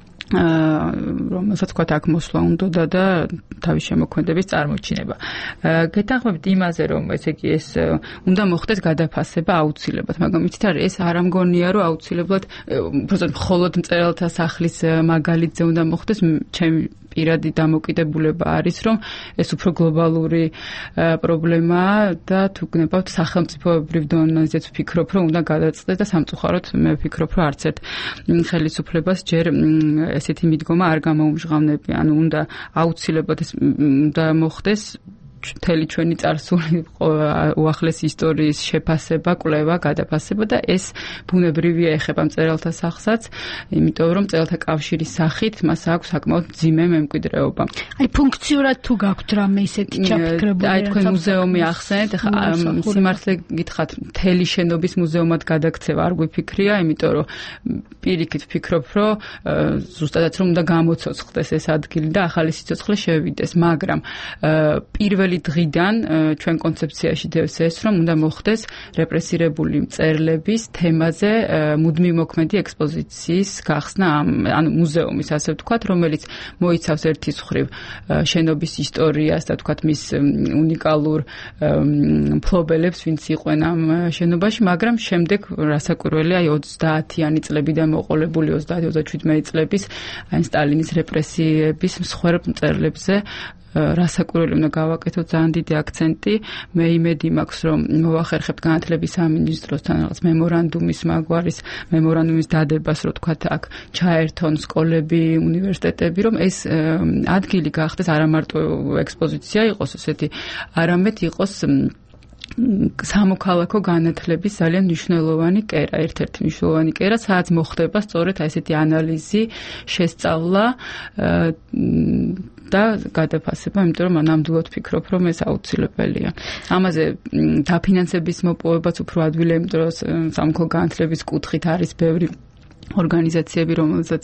რომელსაც თქვათ აქ მოსვლა უნდოდა და თავის შემოქმედების წარმოჩინება. გეთანხმებით იმაზე, რომ ესე იგი ეს უნდა მოხდეს გადაფასება აუცილებლად, მაგრამ იცით არა, ეს არ ამგონია, რომ აუცილებლად მხოლოდ მწერალთა სახლის მაგალითზე უნდა მოხდეს. ჩემი პირადი დამოკიდებულება არის, რომ ეს უფრო გლობალური პრობლემაა და თუ გნებავთ სახელმწიფოებრივ დონეზეც ვფიქრობ, რომ უნდა გადაწყდეს და სამწუხაროდ მე ვფიქრობ, რომ არც ერთ ხელისუფლებას ჯერ ესეთი მიდგომა არ გამოუმჟღავნებია. ანუ უნდა აუცილებლად ეს უნდა მოხდეს მთელი ჩვენი წარსული უახლეს ისტორიის შეფასება, კვლევა, გადაფასება და ეს ბუნებრივია ეხება მწერალთა სახსაც, იმიტომ რომ მწერალთა კავშირის სახით მას აქვს საკმაოდ მძიმე მემკვიდრეობა. აი ფუნქციურად თუ გაქვთ რამე ისეთი ჩაფიქრებული? აი თქვენ მუზეუმი ახსენეთ, სიმართლე გითხრათ, მთელი შენობის მუზეუმად გადაქცევა არ გვიფიქრია, იმიტომ რომ პირიქით ვფიქრობ, რომ ზუსტადაც რომ უნდა გამოცოცხლდეს ეს ადგილი და ახალი სიცოცხლე შევიდეს, მაგრამ პირველი დღიდან ჩვენ კონცეფციაში დევს ეს, რომ უნდა მოხდეს რეპრესირებული მწერლების თემაზე მუდმივი მოქმედი ექსპოზიციის გახსნა, ანუ მუზეუმის, ასე ვთქვათ, რომელიც მოიცავს ერთის მხრივ შენობის ისტორიას და ვთქვათ მის უნიკალურ მფლობელებს, ვინც იყვნენ ამ შენობაში, მაგრამ შემდეგ რასაკვირველია, აი 30-იანი წლებიდან მოყოლებული 30-37 წლების აი სტალინის რეპრესიების მსხვერპ მწერლებზე რასაკვირველი უნდა გავაკეთოთ ძალიან დიდი აქცენტი. მე იმედი მაქვს, რომ მოვახერხებთ განათლების სამინისტროსთან რაღაც მემორანდუმის მაგვარის მემორანდუმის დადებას, რომ თქვათ აქ ჩაერთონ სკოლები, უნივერსიტეტები, რომ ეს ადგილი გახდეს არა მარტო ექსპოზიცია იყოს ესეთი, არამედ იყოს სამოქალაქო განათლების ძალიან მნიშვნელოვანი კერა, ერთ-ერთი მნიშვნელოვანი კერა, სადაც მოხდება სწორედ ესეთი ანალიზი, შესწავლა და გადაფასება, იმიტომ რომ ნამდვილად ვფიქრობ, რომ ეს აუცილებელია. ამაზე დაფინანსების მოპოვებაც უფრო ადვილია, იმიტომ რომ სამოქალაქო განათლების კუთხით არის ბევრი ორგანიზაციები, რომელსაც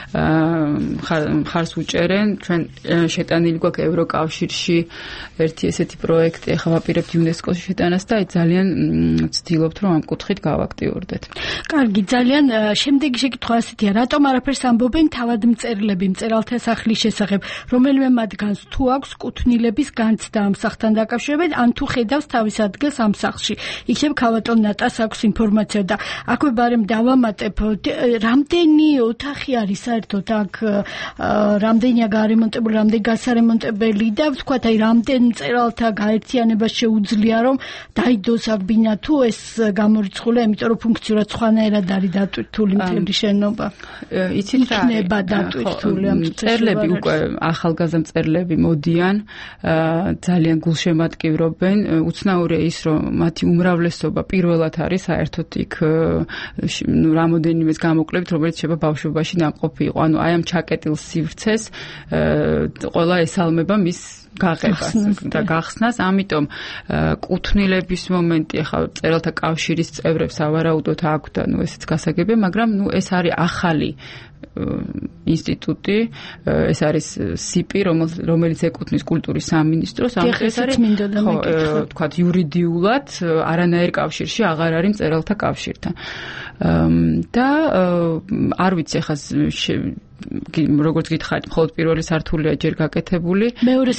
ხარს უჭერენ, ჩვენ შეტანილი გვაქვს ევროკავშირში ერთი ესეთი პროექტი, ახლა ვაპირებთ იუნესკოში შეტანას და ძალიან ვცდილობთ, რომ ამ კუთხით გავაქტიურდეთ. კარგი, ძალიან შემდეგი შეკითხვა ასეთია, რატომ არაფერს ამბობენ თავად მწერლები მწერალთა სახლის შესახებ, რომელიმე მათგანს თუ აქვს კუთვნილების განცდა ამ სახთან დაკავშირებით, ან თუ ხედავს თავის ადგილს ამ სახლში. იქნებ ქალბატონ ნატას აქვს ინფორმაცია და აქვე ბარემ დავამატებ, რამდენი ოთახი არის საერთოდ აქ, რამდენია გარემონტებული, რამდენი გასარემონტებელი და ვთქვათ, აი რამდენ მწერალთა გაერთიანება შეუძლია, რომ დაიდოს აქ ბინა თუ ეს გამორიცხულია, იმიტომ რომ ფუნქციურად სხვანაირად არის დატვირთული მთელი შენობა. იცით რა იქნება დატვირთული ამ მწერლები უკვე ახალგაზრდა მწერლები მოდიან, ძალიან გულშემატკივრობენ, უცნაურია ის, რომ მათი უმრავლესობა პირველად არის საერთოდ იქ რამოდენიმეს გამოკლებით, რომელიც შეიძლება ბავშვობაში ნამყოფი იყო. ანუ აი ამ ჩაკეტილ სივრცეს ყველა ესალმება მის გაღებას და გახსნას, ამიტომ კუთვნილების მომენტი ახლა მწერალთა კავშირის წევრებს ავარაუდოთ აქვს და ესეც გასაგებია, მაგრამ ეს არის ახალი ინსტიტუტი, ეს არის სიპი, რომელიც ეკუთვნის კულტურის სამინისტროს, ამიტომ ეს არის თქვათ იურიდიულად არანაირ კავშირში აღარ არის მწერალთა კავშირთან. და არ ვიცი ახლა როგორც გითხარით, მხოლოდ პირველი სართულია ჯერ გაკეთებული. მეორე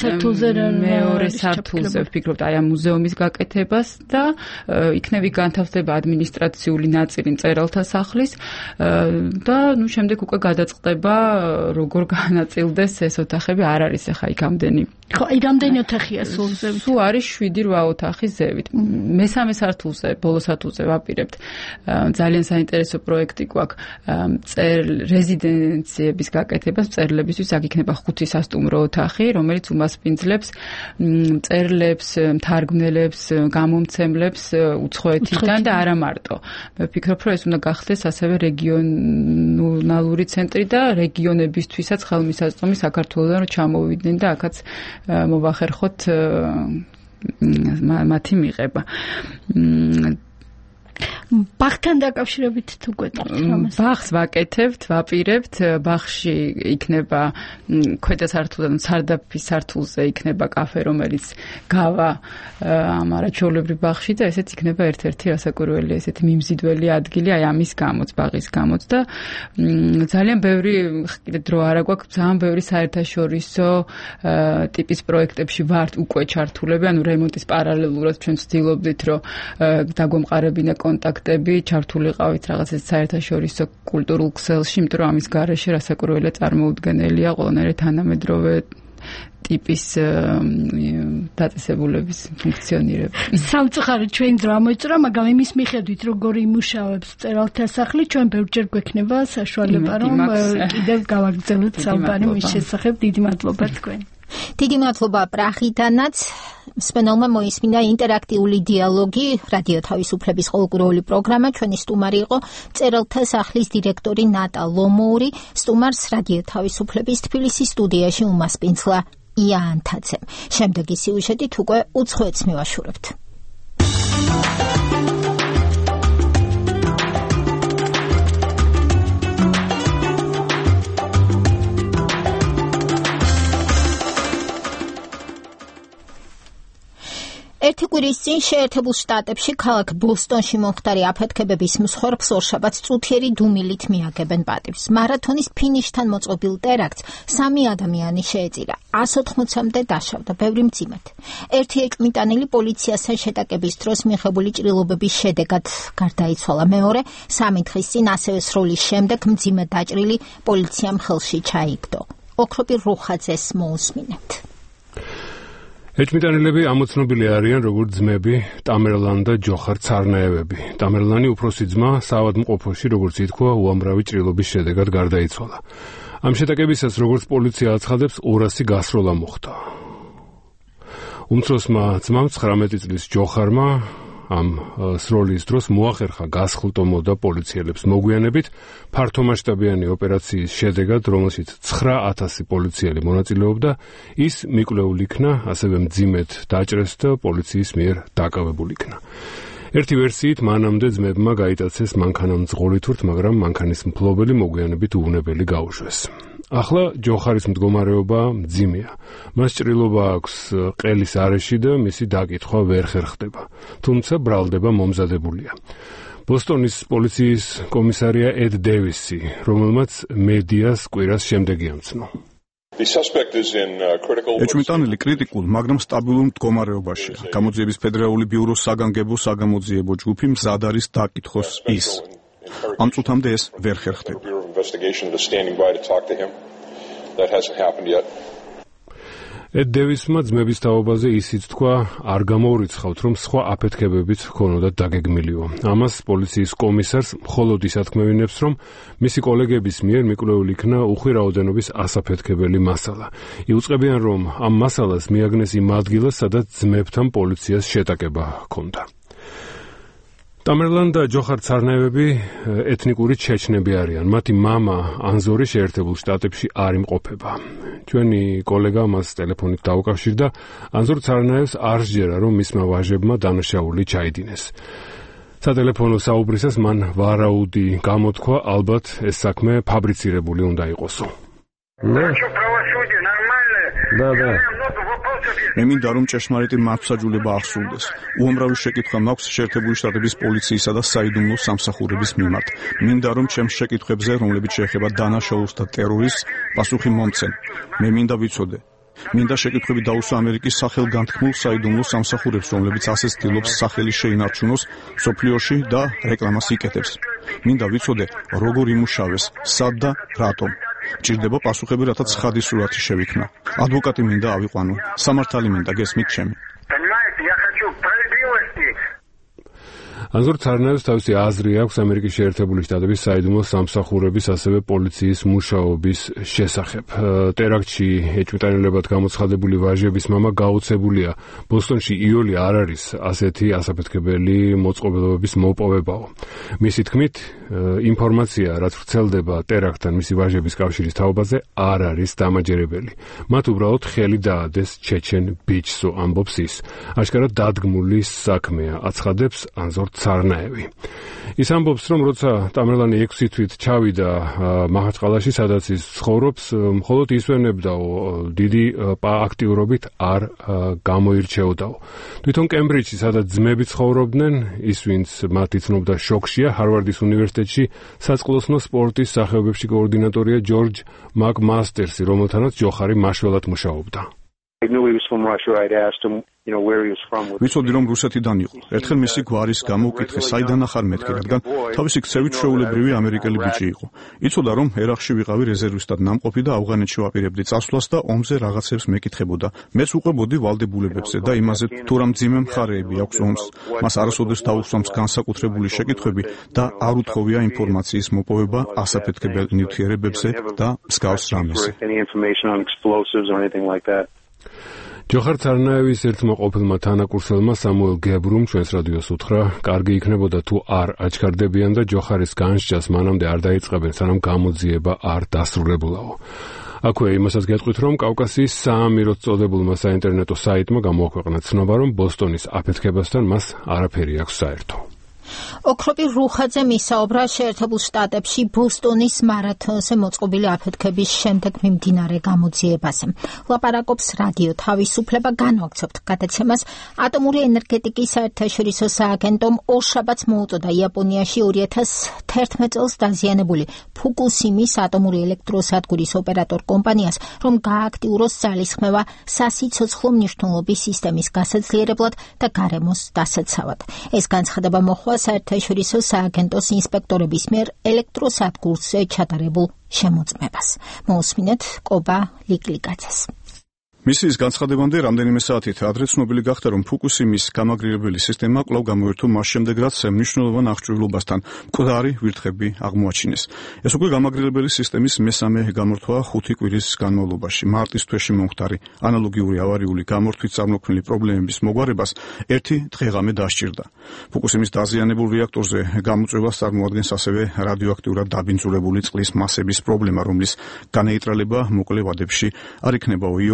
სართულზე ვფიქრობთ აი ამ მუზეუმის გაკეთებას და იქნები განთავსდება ადმინისტრაციული ნაწილი მწერალთა სახლის და შემდეგ უკვე გადაწყდება როგორ განაწილდეს ეს ოთახები, არ არის ახლა იქ ამდენი. ხო, აი რამდენი ოთახია სულ ზევით? სულ არის 7-8 ოთახი ზევით. მესამე სართულზე, ბოლო სართულზე ვაპირებთ. ძალიან საინტერესო პროექტი გვაქვს რეზიდენციების გაკეთებას მწერლებისთვის, აქ იქნება 5 სასტუმრო ოთახი, რომელიც უმასპინძლებს მწერლებს, მთარგმნელებს, გამომცემლებს უცხოეთიდან და არა მარტო. მე ვფიქრობ, რომ ეს უნდა გახდეს ასევე რეგიონალური ცენტრი და რეგიონებისთვისაც ხელმისაწვდომი საქართველოსთან რომ ჩამოვიდნენ და აქაც მოვახერხოთ მათი მიღება. ბაღთან დაკავშირებით თუ გვეტყვით რამეს? ბაღს ვაკეთებთ, ვაპირებთ, ბაღში იქნება ქვედა სართულიდან სარდაფის სართულზე იქნება კაფე, რომელიც გავა ამ არაჩვეულებრივ ბაღში და ესეც იქნება ერთ-ერთი რასაკვირველი ესეთი მიმზიდველი ადგილი აი ამის გამოც, ბაღის გამოც და ძალიან ბევრი კიდე დრო არა გვაქვს, ძალიან ბევრი საერთაშორისო ტიპის პროექტებში ვართ უკვე ჩართულები, ანუ რემონტის პარალელურად ჩვენ ვცდილობდით, რომ დაგვემყარებინა კონტაქტები, ჩართულიყავით რაღაც ეს საერთაშორისო კულტურულ ქსელში, იმიტომ რომ ამის გარეშე რასაკვირველია წარმოუდგენელია ყველანაირი თანამედროვე ტიპის დაწესებულების ფუნქციონირება. სამწუხაროდ ჩვენ ძრო მოიწურა, მაგრამ იმის მიხედვით როგორი იმუშავებს მწერალთა სახლი, ჩვენ ბევრჯერ გვექნება საშუალება, რომ კიდევ გავაგრძელოთ საუბარი მის შესახებ. დიდი მადლობა თქვენ. დიდი მადლობა პრაღიდანაც. მსმენელმა მოისმინა ინტერაქტიული დიალოგი რადიო თავისუფლების ყოველკვირეული პროგრამა. ჩვენი სტუმარი იყო მწერალთა სახლის დირექტორი ნატა ლომოური. სტუმარს რადიო თავისუფლების თბილისის სტუდიაში უმასპინძლა ია ანთაძემ. შემდეგი სიუჟეტით უკვე უცხოეთს მივაშურებთ. ერთი კვირის წინ შეერთებულ შტატებში ქალაქ ბოსტონში მომხდარი აფეთქებების მსხვერპლს ორშაბათს წუთიერი დუმილით მიაგებენ პატივს. მარათონის ფინიშთან მოწყობილ ტერაქტს 3 ადამიანი შეეწირა, 180-მდე დაშავდა, ბევრი მძიმედ. ერთი ეკმიტანილი პოლიციასთან შეტაკების დროს მიღებული ჭრილობების შედეგად გარდაიცვალა. მეორე 3 დღის წინ ასევე სროლის შემდეგ მძიმედ დაჭრილი პოლიციამ ხელში ჩაიგდო. ოქროპი რუხაძეს მოусმინებთ. ეჭმიტანილები ამოცნობილი არიან როგორც ძმები ტამერლან და ჯოხარ ცარნაევები. ტამერლანი უფროსი ძმა საავადმყოფოში, როგორც ითქვა, უამრავი ჭრილობის შედეგად გარდაიცვალა. ამ შეტაკებისას, როგორც პოლიცია აცხადებს, 200 გასროლა მოხდა. უმცროსმა ძმამ 19 წლის ჯოხარმა ამ სროლის დროს მოახერხა გასხლტომო და პოლიციელებს მოგვიანებით ფართომასშტაბიანი ოპერაციის შედეგად, რომელშიც 9000 პოლიციელი მონაწილეობდა, ის მიკვლეულ იქნა, ასევე მძიმედ დაჭრეს და პოლიციის მიერ დაკავებულ იქნა. ერთი ვერსიით მანამდე ძმებმა გაიტაცეს მანქანამძღოლი თურთ, მაგრამ მანქანის მფლობელი მოგვიანებით უვნებელი გაუშვეს. ახლა ჯოხარის მდგომარეობა მძიმეა. მას ჭრილობა აქვს ყელის არეში და მისი დაკითხვა ვერ ხერხდება. თუმცა ბრალდება მომზადებულია. ბოსტონის პოლიციის კომისარია ედ დევისი, რომელმაც მედიას კვირას შემდეგი ამცნო. ეჭვმიტანილი კრიტიკულ, მაგრამ სტაბილურ მდგომარეობაშია. გამოძიების ფედერალური ბიუროს საგანგებო საგამოძიებო ჯგუფი მზად არის დაკითხოს ის. ამ წუთამდე ეს ვერ ხერხდება. ედ დევისმა ძმების თაობაზე ისიც თქვა, არ გამოურიცხავთ, რომ სხვა აფეთქებებიც ჰქონოდათ დაგეგმილიო. ამას პოლიციის კომისარს მხოლოდ ის ათქმევინებს, რომ მისი კოლეგების მიერ მიკვლეული იქნა უხვი რაოდენობის ასაფეთქებელი მასალა. იუწყებიან, რომ ამ მასალას მიაგნეს იმ ადგილას, სადაც ძმებთან პოლიციას შეტაკება ჰქონდა. ტამერლან და ჯოხარ ცარნაევები ეთნიკური ჩეჩნები არიან. მათი მამა ანზორი შეერთებულ შტატებში არ იმყოფება. ჩვენი კოლეგა მას ტელეფონით დაუკავშირდა. ანზორ ცარნაევს არ სჯერა, რომ მისმა ვაჟებმა დანაშაული ჩაიდინეს. სატელეფონო საუბრისას მან ვარაუდი გამოთქვა, ალბათ ეს საქმე ფაბრიცირებული უნდა იყოსო. მე მინდა რომ ჭეშმარიტი მართლმსაჯულება აღსრულდეს. უამრავი შეკითხვა მაქვს შეერთებული შტატების პოლიციისა და საიდუმლო სამსახურების მიმართ. მინდა რომ ჩემს შეკითხვებზე, რომლებიც შეეხება დანაშაულს და ტერორიზმს, პასუხი მომცენ. მე მინდა ვიცოდე. მინდა შეკითხვები დაუსვა ამერიკის სახელგანთქმულ საიდუმლო სამსახურებს, რომლებიც ასე ცდილობს სახელი შეინარჩუნოს მსოფლიოში და რეკლამას იკეთებს. მინდა ვიცოდე, როგორ იმუშავეს, სად და რატომ. ჭირდება პასუხები, რათა ცხადი სურათი შევიქმნა. ადვოკატი მინდა ავიყვანო. სამართალი მინდა, გესმით ჩემი. ანზორ ცარნაევს თავისი აზრი აქვს ამერიკის შეერთებული შტატების საიდუმლო სამსახურების, ასევე პოლიციის მუშაობის შესახებ. ტერაქტში ეჭვმიტანილებად გამოცხადებული ვაჟების მამა გაუცებულია. ბოსტონში იოლი არ არის ასეთი ასაფეთქებელი მოწყობილობების მოპოვებაო. მისი თქმით, ინფორმაცია, რაც ვრცელდება ტერაქტთან მისი ვაჟების კავშირის თაობაზე, არ არის დამაჯერებელი. მათ უბრალოდ ხელი დაადეს ჩეჩენ ბიჭსო, ამბობს ის. აშკარად დადგმული საქმეა, აცხადებს ანზორ ცარნაევი. ის ამბობს, რომ როცა ტამერლანი 6 თვით ჩავიდა მაჰაჩყალაში, სადაც ის ცხოვრობს, მხოლოდ ისვენებდაო, დიდი აქტიურობით არ გამოირჩეოდაო. თვითონ კემბრიჯში, სადაც ძმები ცხოვრობდნენ, ის ვინც მათ იცნობდა შოკშია, ჰარვარდის უნივერსიტეტში საწყლოსნო სპორტის სახეობებში კოორდინატორია ჯორჯ მაკმასტერსი, რომელთანაც ჯოხარი მაშველად მუშაობდა. ვიცოდი რომ რუსეთიდან იყო. ერთხელ მისი გვარის გამო ვკითხე, საიდან ახარ მეთქი, რადგან თავისი ქცევით ჩვეულებრივი ამერიკელი ბიჭი იყო. იცოდა რომ ერაყში ვიყავი რეზერვისტად ნამყოფი და ავღანეთში ვაპირებდი წასვლას და ომზე რაღაცებს მეკითხებოდა. მეც უყვებოდი ვალდებულებებზე და იმაზე, თუ რა მძიმე მხარეები აქვს ომს. მას არასოდეს დაუსვამს განსაკუთრებული შეკითხვები და არ უთხოვია ინფორმაციის მოპოვება ასაფეთქებელ ნივთიერებებზე და მსგავს რამეზე. ჯოხარ ცარნაევის ერთმა ყოფილმა თანაკურსელმა სამუელ გებრუმ ჩვენს რადიოს უთხრა, კარგი იქნებოდა თუ არ აჩქარდებიან და ჯოხარის განსჯას მანამდე არ დაიწყებენ, სანამ გამოძიება არ დასრულებულაო. აქვე იმასაც გეტყვით, რომ კავკასიის საამიროს წოდებულმა საინტერნეტო საიტმა გამოაქვეყნა ცნობა, რომ ბოსტონის აფეთქებასთან მას არაფერი აქვს საერთო. ოქროპი რუხაძე მისაუბრა შეერთებულ შტატებში ბოსტონის მარათონზე მოწყობილი აფეთქების შემდეგ მიმდინარე გამოძიებაზე. ლაპარაკობს რადიო თავისუფლება, განვაგრძობთ გადაცემას. ატომური ენერგეტიკის საერთაშორისო სააგენტომ ორშაბათს მოუწოდა იაპონიაში 2011 წელს დაზიანებული ფუკუსიმის ატომური ელექტროსადგურის ოპერატორ კომპანიას, რომ გააქტიუროს ძალისხმევა სასიცოცხლო მნიშვნელობის სისტემის გასაძლიერებლად და გარემოს დასაცავად. ეს განცხადება მოხდა საერთაშორისო სააგენტოს ინსპექტორების მიერ ელექტროსადგურზე ჩატარებულ შემოწმებას. მოусმინეთ კობა ლიკლიკაძეს. მისიის განცხადებამდე რამდენიმე საათით ადრე ცნობილი გახდა, რომ ფუკუსიმის გამაგრირებელი სისტემა კვლავ გამოერთო მას შემდეგ, რაც მნიშვნელოვან აღჭურვილობასთან მკვდარი ვირთხები აღმოაჩინეს. ეს უკვე გამაგრირებელი სისტემის მესამე გამორთვაა 5 კვირის განმავლობაში. მარტის თვეში მომხდარი ანალოგიური ავარიული გამორთვით წარმოქმნილი პრობლემების მოგვარებას 1 დღეღამე დასჭირდა. ფუკუსიმის დაზიანებულ რეაქტორზე გამოწვევას წარმოადგენს ასევე რადიოაქტიურად დაბინძურებული წყლის მასების პრობლემა, რომლის განეიტრალება მოკლე ვადებში არ იქნებაო იოლი, განაცხადა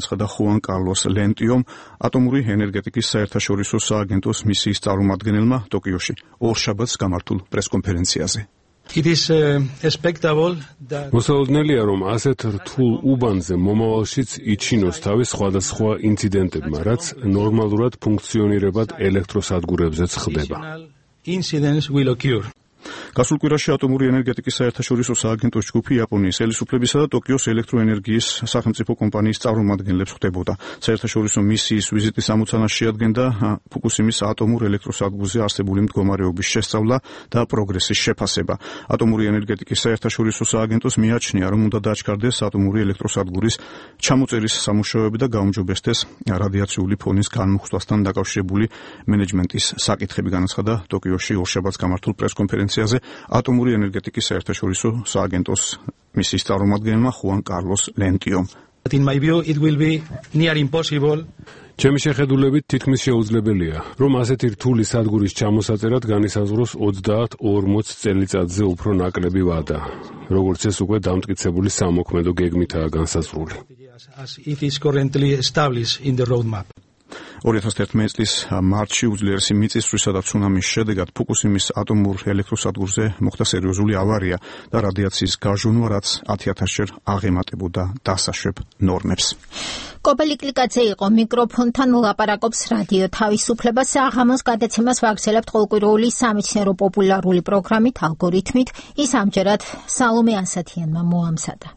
განაცხადა ხუან კარლოს ლენტიომ, ატომური ენერგეტიკის საერთაშორისო სააგენტოს მისიის წარმომადგენელმა ტოკიოში ორშაბათს გამართულ პრესკონფერენციაზე. It is expectable that მოსაოდნელია, რომ ასეთ რთულ უბანზე მომავალშიც იჩინოს თავი სხვადასხვა ინციდენტებმა, რაც ნორმალურად ფუნქციონირებად ელექტროსადგურებზეც ხდება. incidents will occur. გასულ კვირაში ატომური ენერგეტიკის საერთაშორისო სააგენტოს ჯგუფი იაპონიის ელისუფლებისა და ტოკიოს ელექტროენერგიის სახელმწიფო კომპანიის წარმომადგენლებს ხვდებოდა. საერთაშორისო მისიის ვიზიტის ამოცანას შეადგენდა ფუკუსიმის ატომურ ელექტროსადგურზე არსებული მდგომარეობის შესწავლა და პროგრესის შეფასება. ატომური ენერგეტიკის საერთაშორისო სააგენტოს მიაჩნია, რომ უნდა დაჩქარდეს ატომური ელექტროსადგურის ჩამოწერის სამუშაოები და გაუმჯობესდეს რადიაციული ფონის განმუხსვასთან დაკავშირებული მენეჯმენტის საკითხები, განაცხადა ტოკიოში ორშაბათს გამართულ პრესკონფერენციაზე ატომური ენერგეტიკის საერთაშორისო სააგენტოს მისიის წარმომადგენელმა ხუან კარლოს ლენტიომ. In my view, it will be near impossible. ჩემი შეხედულებით თითქმის შეუძლებელია, რომ ასეთი რთული სადგურის ჩამოსაწერად განისაზღვროს 30-40 წელიწადზე უფრო ნაკლები ვადა, როგორც ეს უკვე დამტკიცებული სამოქმედო გეგმითაა განსაზღვრული. As it is currently established in the roadmap. 2011 წლის მარტში უძლიერესი მიწისძვრისა და ცუნამის შედეგად ფუკუსიმის ატომურ ელექტროსადგურზე მოხდა სერიოზული ავარია და რადიაციის გაჟონვა, რაც 10,000-ჯერ აღემატებოდა დასაშვებ ნორმებს. კობელიკლიკაძე იყო მიკროფონთან ლაპარაკობს რადიო თავისუფლება საღამოს გადაცემას ვაგრძელებთ ყოველკვირეული სამეცნიერო პოპულარული პროგრამით ალგორითმით. ის ამჯერად სალომე ასათიანმა მოამზადა.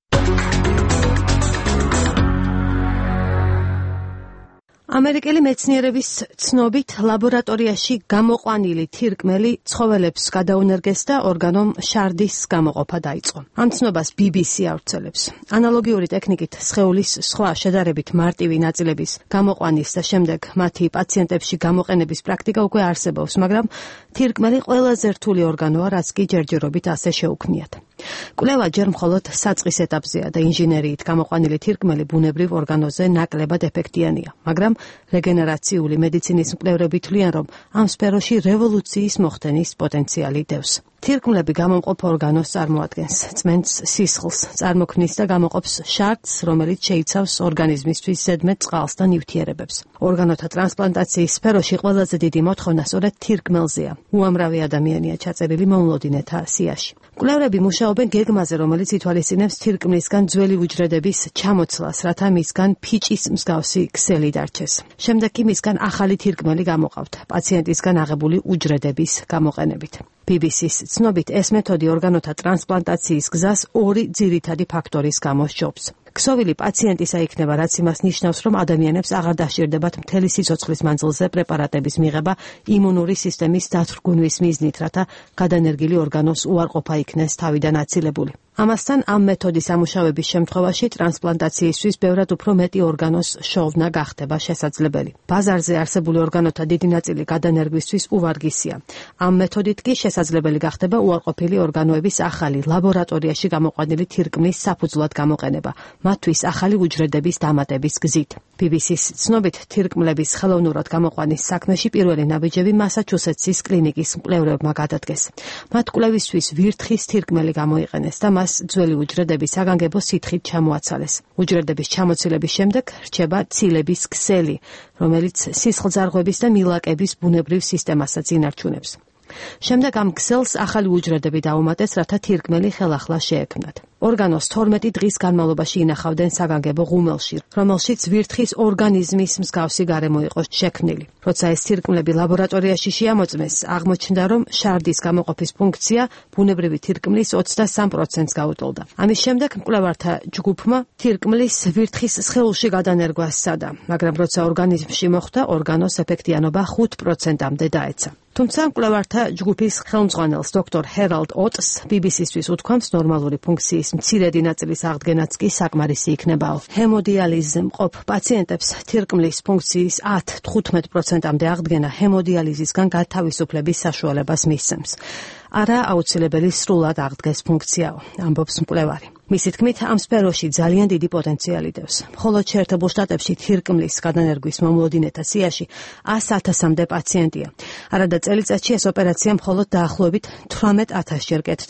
ამერიკელი მეცნიერების ცნობით ლაბორატორიაში გამოყვანილი თირკმელი ცხოველებს გადაუნერგეს და ორგანომ შარდის გამოყოფა დაიწყო. ამ ცნობას BBC ავრცელებს. ანალოგიური ტექნიკით სხეულის სხვა შედარებით მარტივი ნაწილების გამოყვანის და შემდეგ მათი პაციენტებში გამოყენების პრაქტიკა უკვე არსებობს, მაგრამ თირკმელი ყველაზე რთული ორგანოა, რაც კი ჯერჯერობით ასე შეუქმნიათ. კვლევა ჯერ მხოლოდ საწყის ეტაპზეა და ინჟინერიით გამოყვანილი თირკმელი ბუნებრივ ორგანოზე ნაკლებად ეფექტიანია, მაგრამ რეგენერაციული მედიცინის მკვლევრები თვლიან, რომ ამ სფეროში რევოლუციის მოხდენის პოტენციალი დევს. თირკმლები გამომყოფ ორგანოს წარმოადგენს, წმენდს სისხლს, წარმოქმნის და გამოყოფს შარდს, რომელიც შეიცავს ორგანიზმისთვის ზედმეტ წყალს და ნივთიერებებს. ორგანოთა ტრანსპლანტაციის სფეროში ყველაზე დიდი მოთხოვნა სწორედ თირკმელზეა. უამრავი ადამიანია ჩაწერილი მოულოდინეთა სიაში. მკვლევრები მუშაობენ გეგმაზე, რომელიც ითვალისწინებს თირკმლისგან ძველი უჯრედების ჩამოცლას, რათა მისგან ფიჭის მსგავსი ქსელი დარჩეს. შემდეგ კი მისგან ახალი თირკმელი გამოყავთ, პაციენტისგან აღებული უჯრედების გამოყენებით. BBC-ს ცნობით ეს მეთოდი ორგანოთა ტრანსპლანტაციის გზას ორი ძირითადი ფაქტორის გამო სჯობს. ქსოვილი პაციენტისა იქნება, რაც იმას ნიშნავს, რომ ადამიანებს აღარ დასჭირდებათ მთელი სიცოცხლის მანძილზე პრეპარატების მიღება იმუნური სისტემის დათრგუნვის მიზნით, რათა გადანერგილი ორგანოს უარყოფა იქნეს თავიდან აცილებული. ამასთან ამ მეთოდის ამუშავების შემთხვევაში ტრანსპლანტაციისთვის ბევრად უფრო მეტი ორგანოს შოვნა გახდება შესაძლებელი. ბაზარზე არსებული ორგანოთა დიდი ნაწილი გადანერგვისთვის უვარგისია. ამ მეთოდით კი შესაძლებელი გახდება უარყოფილი ორგანოების ახალი ლაბორატორიაში გამოყვანილი თირკმლის საფუძვლად გამოყენება, მათთვის ახალი უჯრედების დამატების გზით. BBC-ს ცნობით თირკმლების ხელოვნურად გამოყვანის საქმეში პირველი ნაბიჯები მასაჩუსეტსის კლინიკის მკვლევრებმა გადადგეს. მათ კვლევისთვის ვირთხის თირკმელი გამოიყენეს და ძველი უჯრედების საგანგებო სითხით ჩამოაცალეს. უჯრედების ჩამოცილების შემდეგ რჩება ცილების ქსელი, რომელიც სისხლძარღვების და მილაკების ბუნებრივ სისტემასაც ინარჩუნებს. შემდეგ ამ ქსელს ახალი უჯრედები დაუმატეს, რათა თირკმელი ხელახლა შეექმნათ. ორგანოს 12 დღის განმავლობაში ინახავდნენ საგანგებო ღუმელში, რომელშიც ვირთხის ორგანიზმის მსგავსი გარემო იყო შექმნილი. როცა ეს თირკმლები ლაბორატორიაში შეამოწმეს, აღმოჩნდა, რომ შარდის გამოყოფის ფუნქცია ბუნებრივი თირკმლის 23%-ს გაუტოლდა. ამის შემდეგ მკვლევართა ჯგუფმა თირკმლის ვირთხის სხეულში გადანერგვა სცადა, მაგრამ როცა ორგანიზმში მოხვდა, ორგანოს ეფექტიანობა 5%-მდე დაეცა. თუმცა მკვლევართა ჯგუფის ხელმძღვანელს დოქტორ ჰერალდ ოტს BBC-ისთვის უთქვამს, ნორმალური ფუნქციის მცირედი ნაწილის აღდგენაც კი საკმარისი იქნებაო. ჰემოდიალიზზე მყოფ პაციენტებს თირკმლის ფუნქციის 10-15%-მდე აღდგენა ჰემოდიალიზისგან გათავისუფლების საშუალებას მისცემს. არა აუცილებელი სრულად აღდგეს ფუნქციაო, ამბობს მკვლევარი. მისი თქმით, ამ სფეროში ძალიან დიდი პოტენციალი დევს. მხოლოდ შეერთებულ შტატებში თირკმლის გადანერგვის მომლოდინეთა სიაში 100,000-მდე პაციენტია. არადა წელიწადში ეს ოპერაცია მხოლოდ დაახლოებით 18,000-ჯერ კეთდება.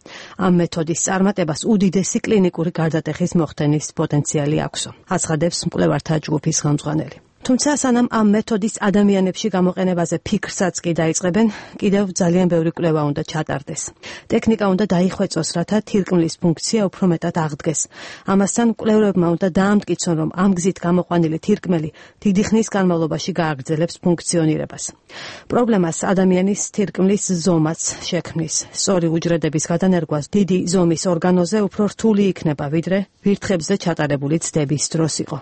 ამ მეთოდის წარმატებას უდიდესი კლინიკური გარდატეხის მოხდენის პოტენციალი აქვსო. აცხადებს მკვლევართა ჯგუფის ხელმძღვანელი. თუმცა სანამ ამ მეთოდის ადამიანებში გამოყენებაზე ფიქრსაც კი დაიწყებენ, კიდევ ძალიან ბევრი კვლევა უნდა ჩატარდეს. ტექნიკა უნდა დაიხვეწოს, რათა თირკმლის ფუნქცია უფრო მეტად აღდგეს. ამასთან კვლევებმა უნდა დაამტკიცონ, რომ ამ გზით გამოყვანილი თირკმელი დიდი ხნის განმავლობაში გააგრძელებს ფუნქციონირებას. პრობლემას ადამიანის თირკმლის ზომაც შექმნის. სწორი უჯრედების გადანერგვას დიდი ზომის ორგანოზე უფრო რთული იქნება, ვიდრე ვირთხებზე ჩატარებული ცდების დროს იყო.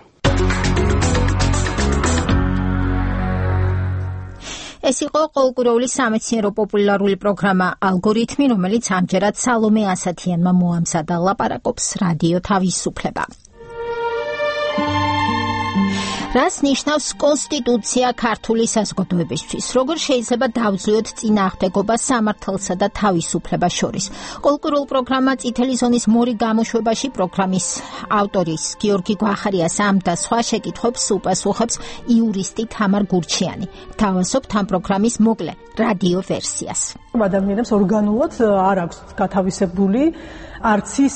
ეს იყო ყოველკვირეული სამეცნიერო პოპულარული პროგრამა ალგორითმი, რომელიც ამჯერად სალომე ასათიანმა მოამზადა. ლაპარაკობს რადიო თავისუფლება. რას ნიშნავს კონსტიტუცია ქართული საზოგადოებისთვის? როგორ შეიძლება დავძლევოთ წინააღმდეგობა სამართალსა და თავისუფლებას შორის? ყოველკვირეულ პროგრამა წითელი ზონის მორი გამოშვებაში პროგრამის ავტორის გიორგი გვახარიას ამ და სხვა შეკითხვებს უპასუხებს იურისტი თამარ გურჩიანი. თავასობთ ამ პროგრამის მოკლე რადიო ვერსიას. ადამიანებს ორგანულად არ აქვს გათავისებული არც ის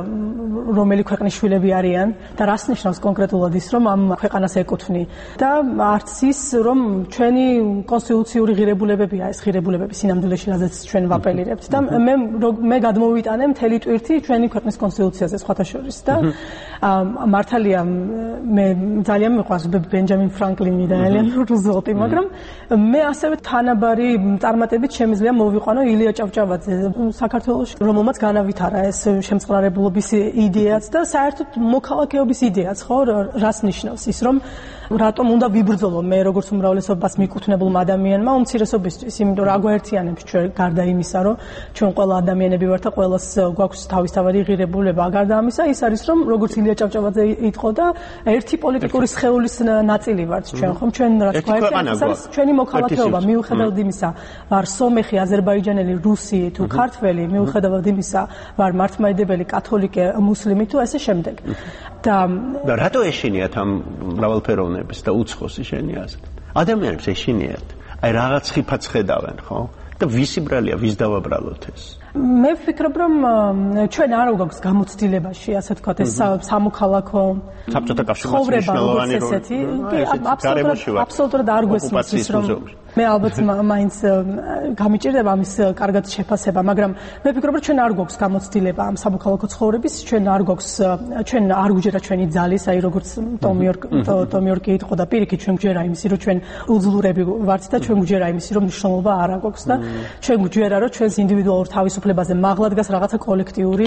რომელი ქვეყნის შვილები არიან და რას ნიშნავს კონკრეტულად ის რომ ამ ქვეყანას ეკუთვნი და არც ის რომ ჩვენი კონსტიტუციური ღირებულებებია ეს ღირებულებები სინამდვილეში რაზეც ჩვენ ვაპელირებთ და მე გადმოვიტანე მთელი ტვირთი ჩვენი ქვეყნის კონსტიტუციაზე სხვათა შორის და მართალია მე ძალიან მიყვარს ბენჯამინ ფრანკლინი და ელენორ რუზველტი მაგრამ მე ასევე თანაბარი წარმატებით შემიძლია მოვიყვანო ილია ჭავჭავაძე საქართველოში რომელმაც განავითარა შემწყნარებლობის იდეაც და საერთოდ მოქალაქეობის იდეაც, ხო, რას ნიშნავს ის, რომ რატომ უნდა ვიბრძოლო მე როგორც უმრავლესობას მიკუთვნებულმა ადამიანმა უმცირესობისთვის, იმიტომ რომ აგვაერთიანებს ჩვენ გარდა იმისა, რომ ჩვენ ყველა ადამიანები ვართ და ყველას გვაქვს თავისთავადი ღირებულება. გარდა ამისა, ის არის რომ როგორც ილია ჭავჭავაძე იტყოდა, ერთი პოლიტიკური სხეულის ნაწილი ვართ ჩვენ, ხომ? ჩვენ რაც გვაერთიანებს, არის ჩვენი მოქალაქეობა, მიუხედავად იმისა, ვარ სომეხი, აზერბაიჯანელი, რუსი თუ ქართველი, მიუხედავად იმისა, ვარ მართლმადიდებელი, კათოლიკე, მუსლიმი თუ ასე შემდეგ. და რატო ეშინიათ ამ მრავალფეროვნების და უცხოს ეშინიათ? ადამიანებს ეშინიათ. აი რაღაც ხიფაც ხედავენ, ხო? და ვისი ბრალია, ვის დავაბრალოთ ეს? მე ვფიქრობ, რომ ჩვენ არ გვაქვს გამოცდილებაში, ასე ვთქვათ, ეს სამოქალაქო საბჭოთა კავშირის მნიშვნელოვანი როლი. აბსოლუტურად არ გვესმის ის, რომ მე ალბათ მაინც გამიჭირდება ამის კარგად შეფასება, მაგრამ მე ვფიქრობ, რომ ჩვენ არ გვაქვს გამოცდილება ამ სამოქალაქო ცხოვრების, ჩვენ არ გვჯერა ჩვენი ძალის, აი როგორც ტომიორკი იტყოდა, პირიქით ჩვენ გვჯერა იმისი, რომ ჩვენ უძლურები ვართ და ჩვენ გვჯერა იმისი, რომ მნიშვნელობა არ აქვს და ჩვენ გვჯერა, რომ ჩვენს ინდივიდუალურ თავისუფლებაზე მაღლა დგას რაღაცა კოლექტიური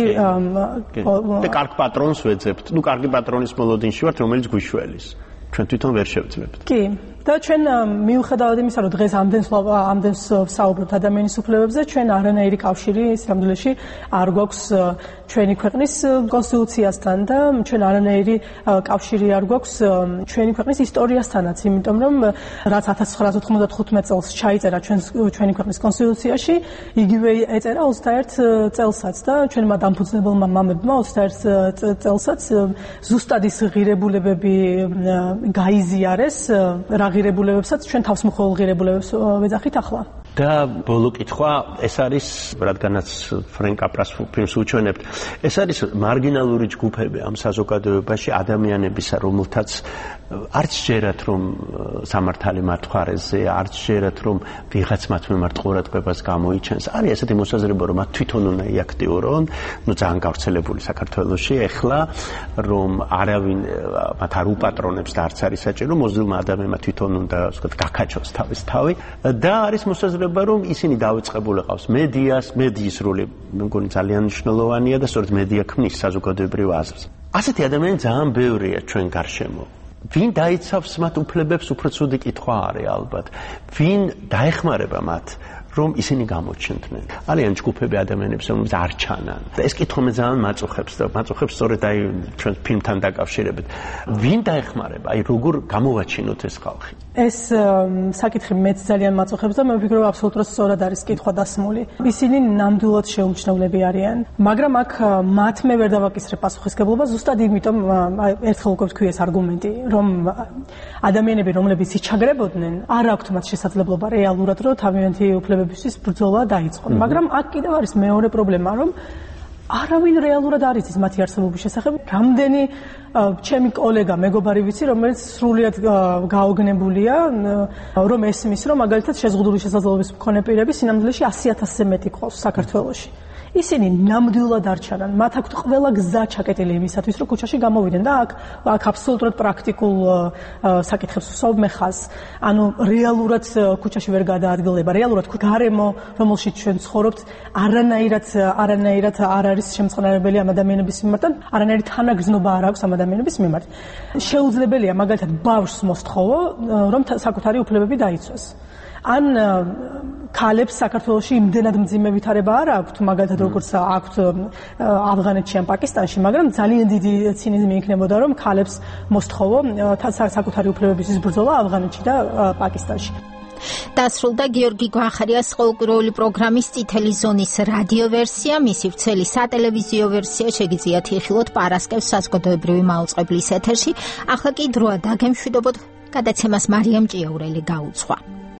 და კარგ პატრონს ვეძებთ. ნუ კარგი პატრონის მოლოდინში ვართ, რომელიც გვიშველის. ჩვენ თვითონ ვერ შევძლებთ. კი. და ჩვენ მიუხედავად იმისა, რომ დღეს ამდენს საუბრობთ ადამიანის უფლებებზე, ჩვენ არანაირი კავშირი სამდვილეში არ გვაქვს ჩვენი ქვეყნის კონსტიტუციასთან და ჩვენ არანაირი კავშირი არ გვაქვს ჩვენი ქვეყნის ისტორიასთანაც, იმიტომ რომ რაც 1995 წელს ჩაიწერა ჩვენი ქვეყნის კონსტიტუციაში, იგივე ეწერა 21 წელსაც და ჩვენმა დამფუძნებელმა მამებმა 21 წელსაც ზუსტად ის ღირებულებები გაიზიარეს რა ღირებულებებსაც ჩვენ თავსმხოლ ღირებულებებს ვეძახით ახლა. და ბოლო კითხვა, ეს არის, რადგანაც ფრენკ კაპრას ფილმს უჩვენებთ, ეს არის მარგინალური ჯგუფები ამ საზოგადოებაში ადამიანებისა, რომელთაც არც ჯერათ რომ სამართალი მათ მხარეზე, არც ჯერათ რომ ვიღაც მათ მიმართ ყურადღებას გამოიჩენს. არის ესეთი მოსაზრება, რომ მათ თვითონ უნდა იაქტიურონ, ნუ ძალიან გავრცელებული საქართველოში, ეხლა რომ არავინ მათ არ უპატრონებს და არც არის საჭირო, მოზრდილმა ადამიანმა თვითონ უნდა, ვთქვათ, გაქაჩოს თავის თავი და არის მოსაზრება, რომ ისინი დავიწყებული ყავს მედიას, მედიის როლი მე მგონი ძალიან მნიშვნელოვანია და სწორედ მედია ქმნის საზოგადოებრივ აზრს. ასეთი ადამიანები ძალიან ბევრია ჩვენ გარშემო. ვინ დაიცავს მათ უფლებებს, უფრო ცუდი კითხვა არის ალბათ. ვინ დაეხმარება მათ, რომ ისინი გამოჩნდნენ. არიან ჯგუფები ადამიანებს, რომლებიც არ ჩანან. და ეს კითხვა მე ძალიან მაწუხებს და მაწუხებს სწორედ აი ჩვენ ფილმთან დაკავშირებით. ვინ დაეხმარება? აი როგორ გამოვაჩინოთ ეს ხალხი? ეს საკითხი მეც ძალიან მაწუხებს და მე ვფიქრობ აბსოლუტურად სწორად არის კითხვა დასმული. ისინი ნამდვილად შეუმჩნევლები არიან, მაგრამ აქ მათ მე ვერ დავაკისრებ პასუხისგებლობა ზუსტად იმიტომ ერთხელ უკვე ვთქვი ეს არგუმენტი, რომ ადამიანები რომლებიც იჩაგრებოდნენ, არ აქვთ მათ შესაძლებლობა რეალურად რომ თავიანთი უფლებები უფლებებისთვის ბრძოლა დაიწყო. მაგრამ აქ კიდევ არის მეორე პრობლემა, რომ არავინ რეალურად არ იცის მათი არსებობის შესახებ. რამდენი ჩემი კოლეგა, მეგობარი ვიცი, რომელიც სრულიად გაოგნებულია, რომ ესმის, რომ მაგალითად შეზღუდული შესაძლებლობის მქონე პირები სინამდვილეში 100,000-ზე მეტი ყავს საქართველოში. ისინი ნამდვილად არ ჩანან. მათ აქვთ ყველა გზა ჩაკეტილი იმისათვის, რომ ქუჩაში გამოვიდნენ და აქ აბსოლუტურად პრაქტიკულ საკითხებს ვსვამებ ხაზს. ანუ რეალურად ქუჩაში ვერ გადაადგილება, რეალურად გარემო, რომელშიც ჩვენ ცხოვრობთ, არანაირად არ არის შემწყნარებელი ამ ადამიანების მიმართ, არანაირი თანაგრძნობა არ აქვს ამ ადამიანების მიმართ. შეუძლებელია მაგალითად ბავშვს მოსთხოვო, რომ საკუთარი უფლებები დაიცვას. ან ქალებს საქართველოში იმდენად მძიმე ვითარება არ აქვთ, მაგალითად როგორც აქვთ ავღანეთში ან პაკისტანში, მაგრამ ძალიან დიდი ცინიზმი იქნებოდა, რომ ქალებს მოსთხოვო საკუთარი უფლებებისთვის ბრძოლა ავღანეთში და პაკისტანში. დასრულდა გიორგი გვახარიას ყოველკვირეული პროგრამის წითელი ზონის რადიო ვერსია, მისი ვრცელი სატელევიზიო ვერსია შეგიძლიათ იხილოთ პარასკევს საზოგადოებრივი მაუწყებლის ეთერში. ახლა კი დროა დაგემშვიდობოთ, გადაცემას მარიამ ჭიაურელი გაუძღვა.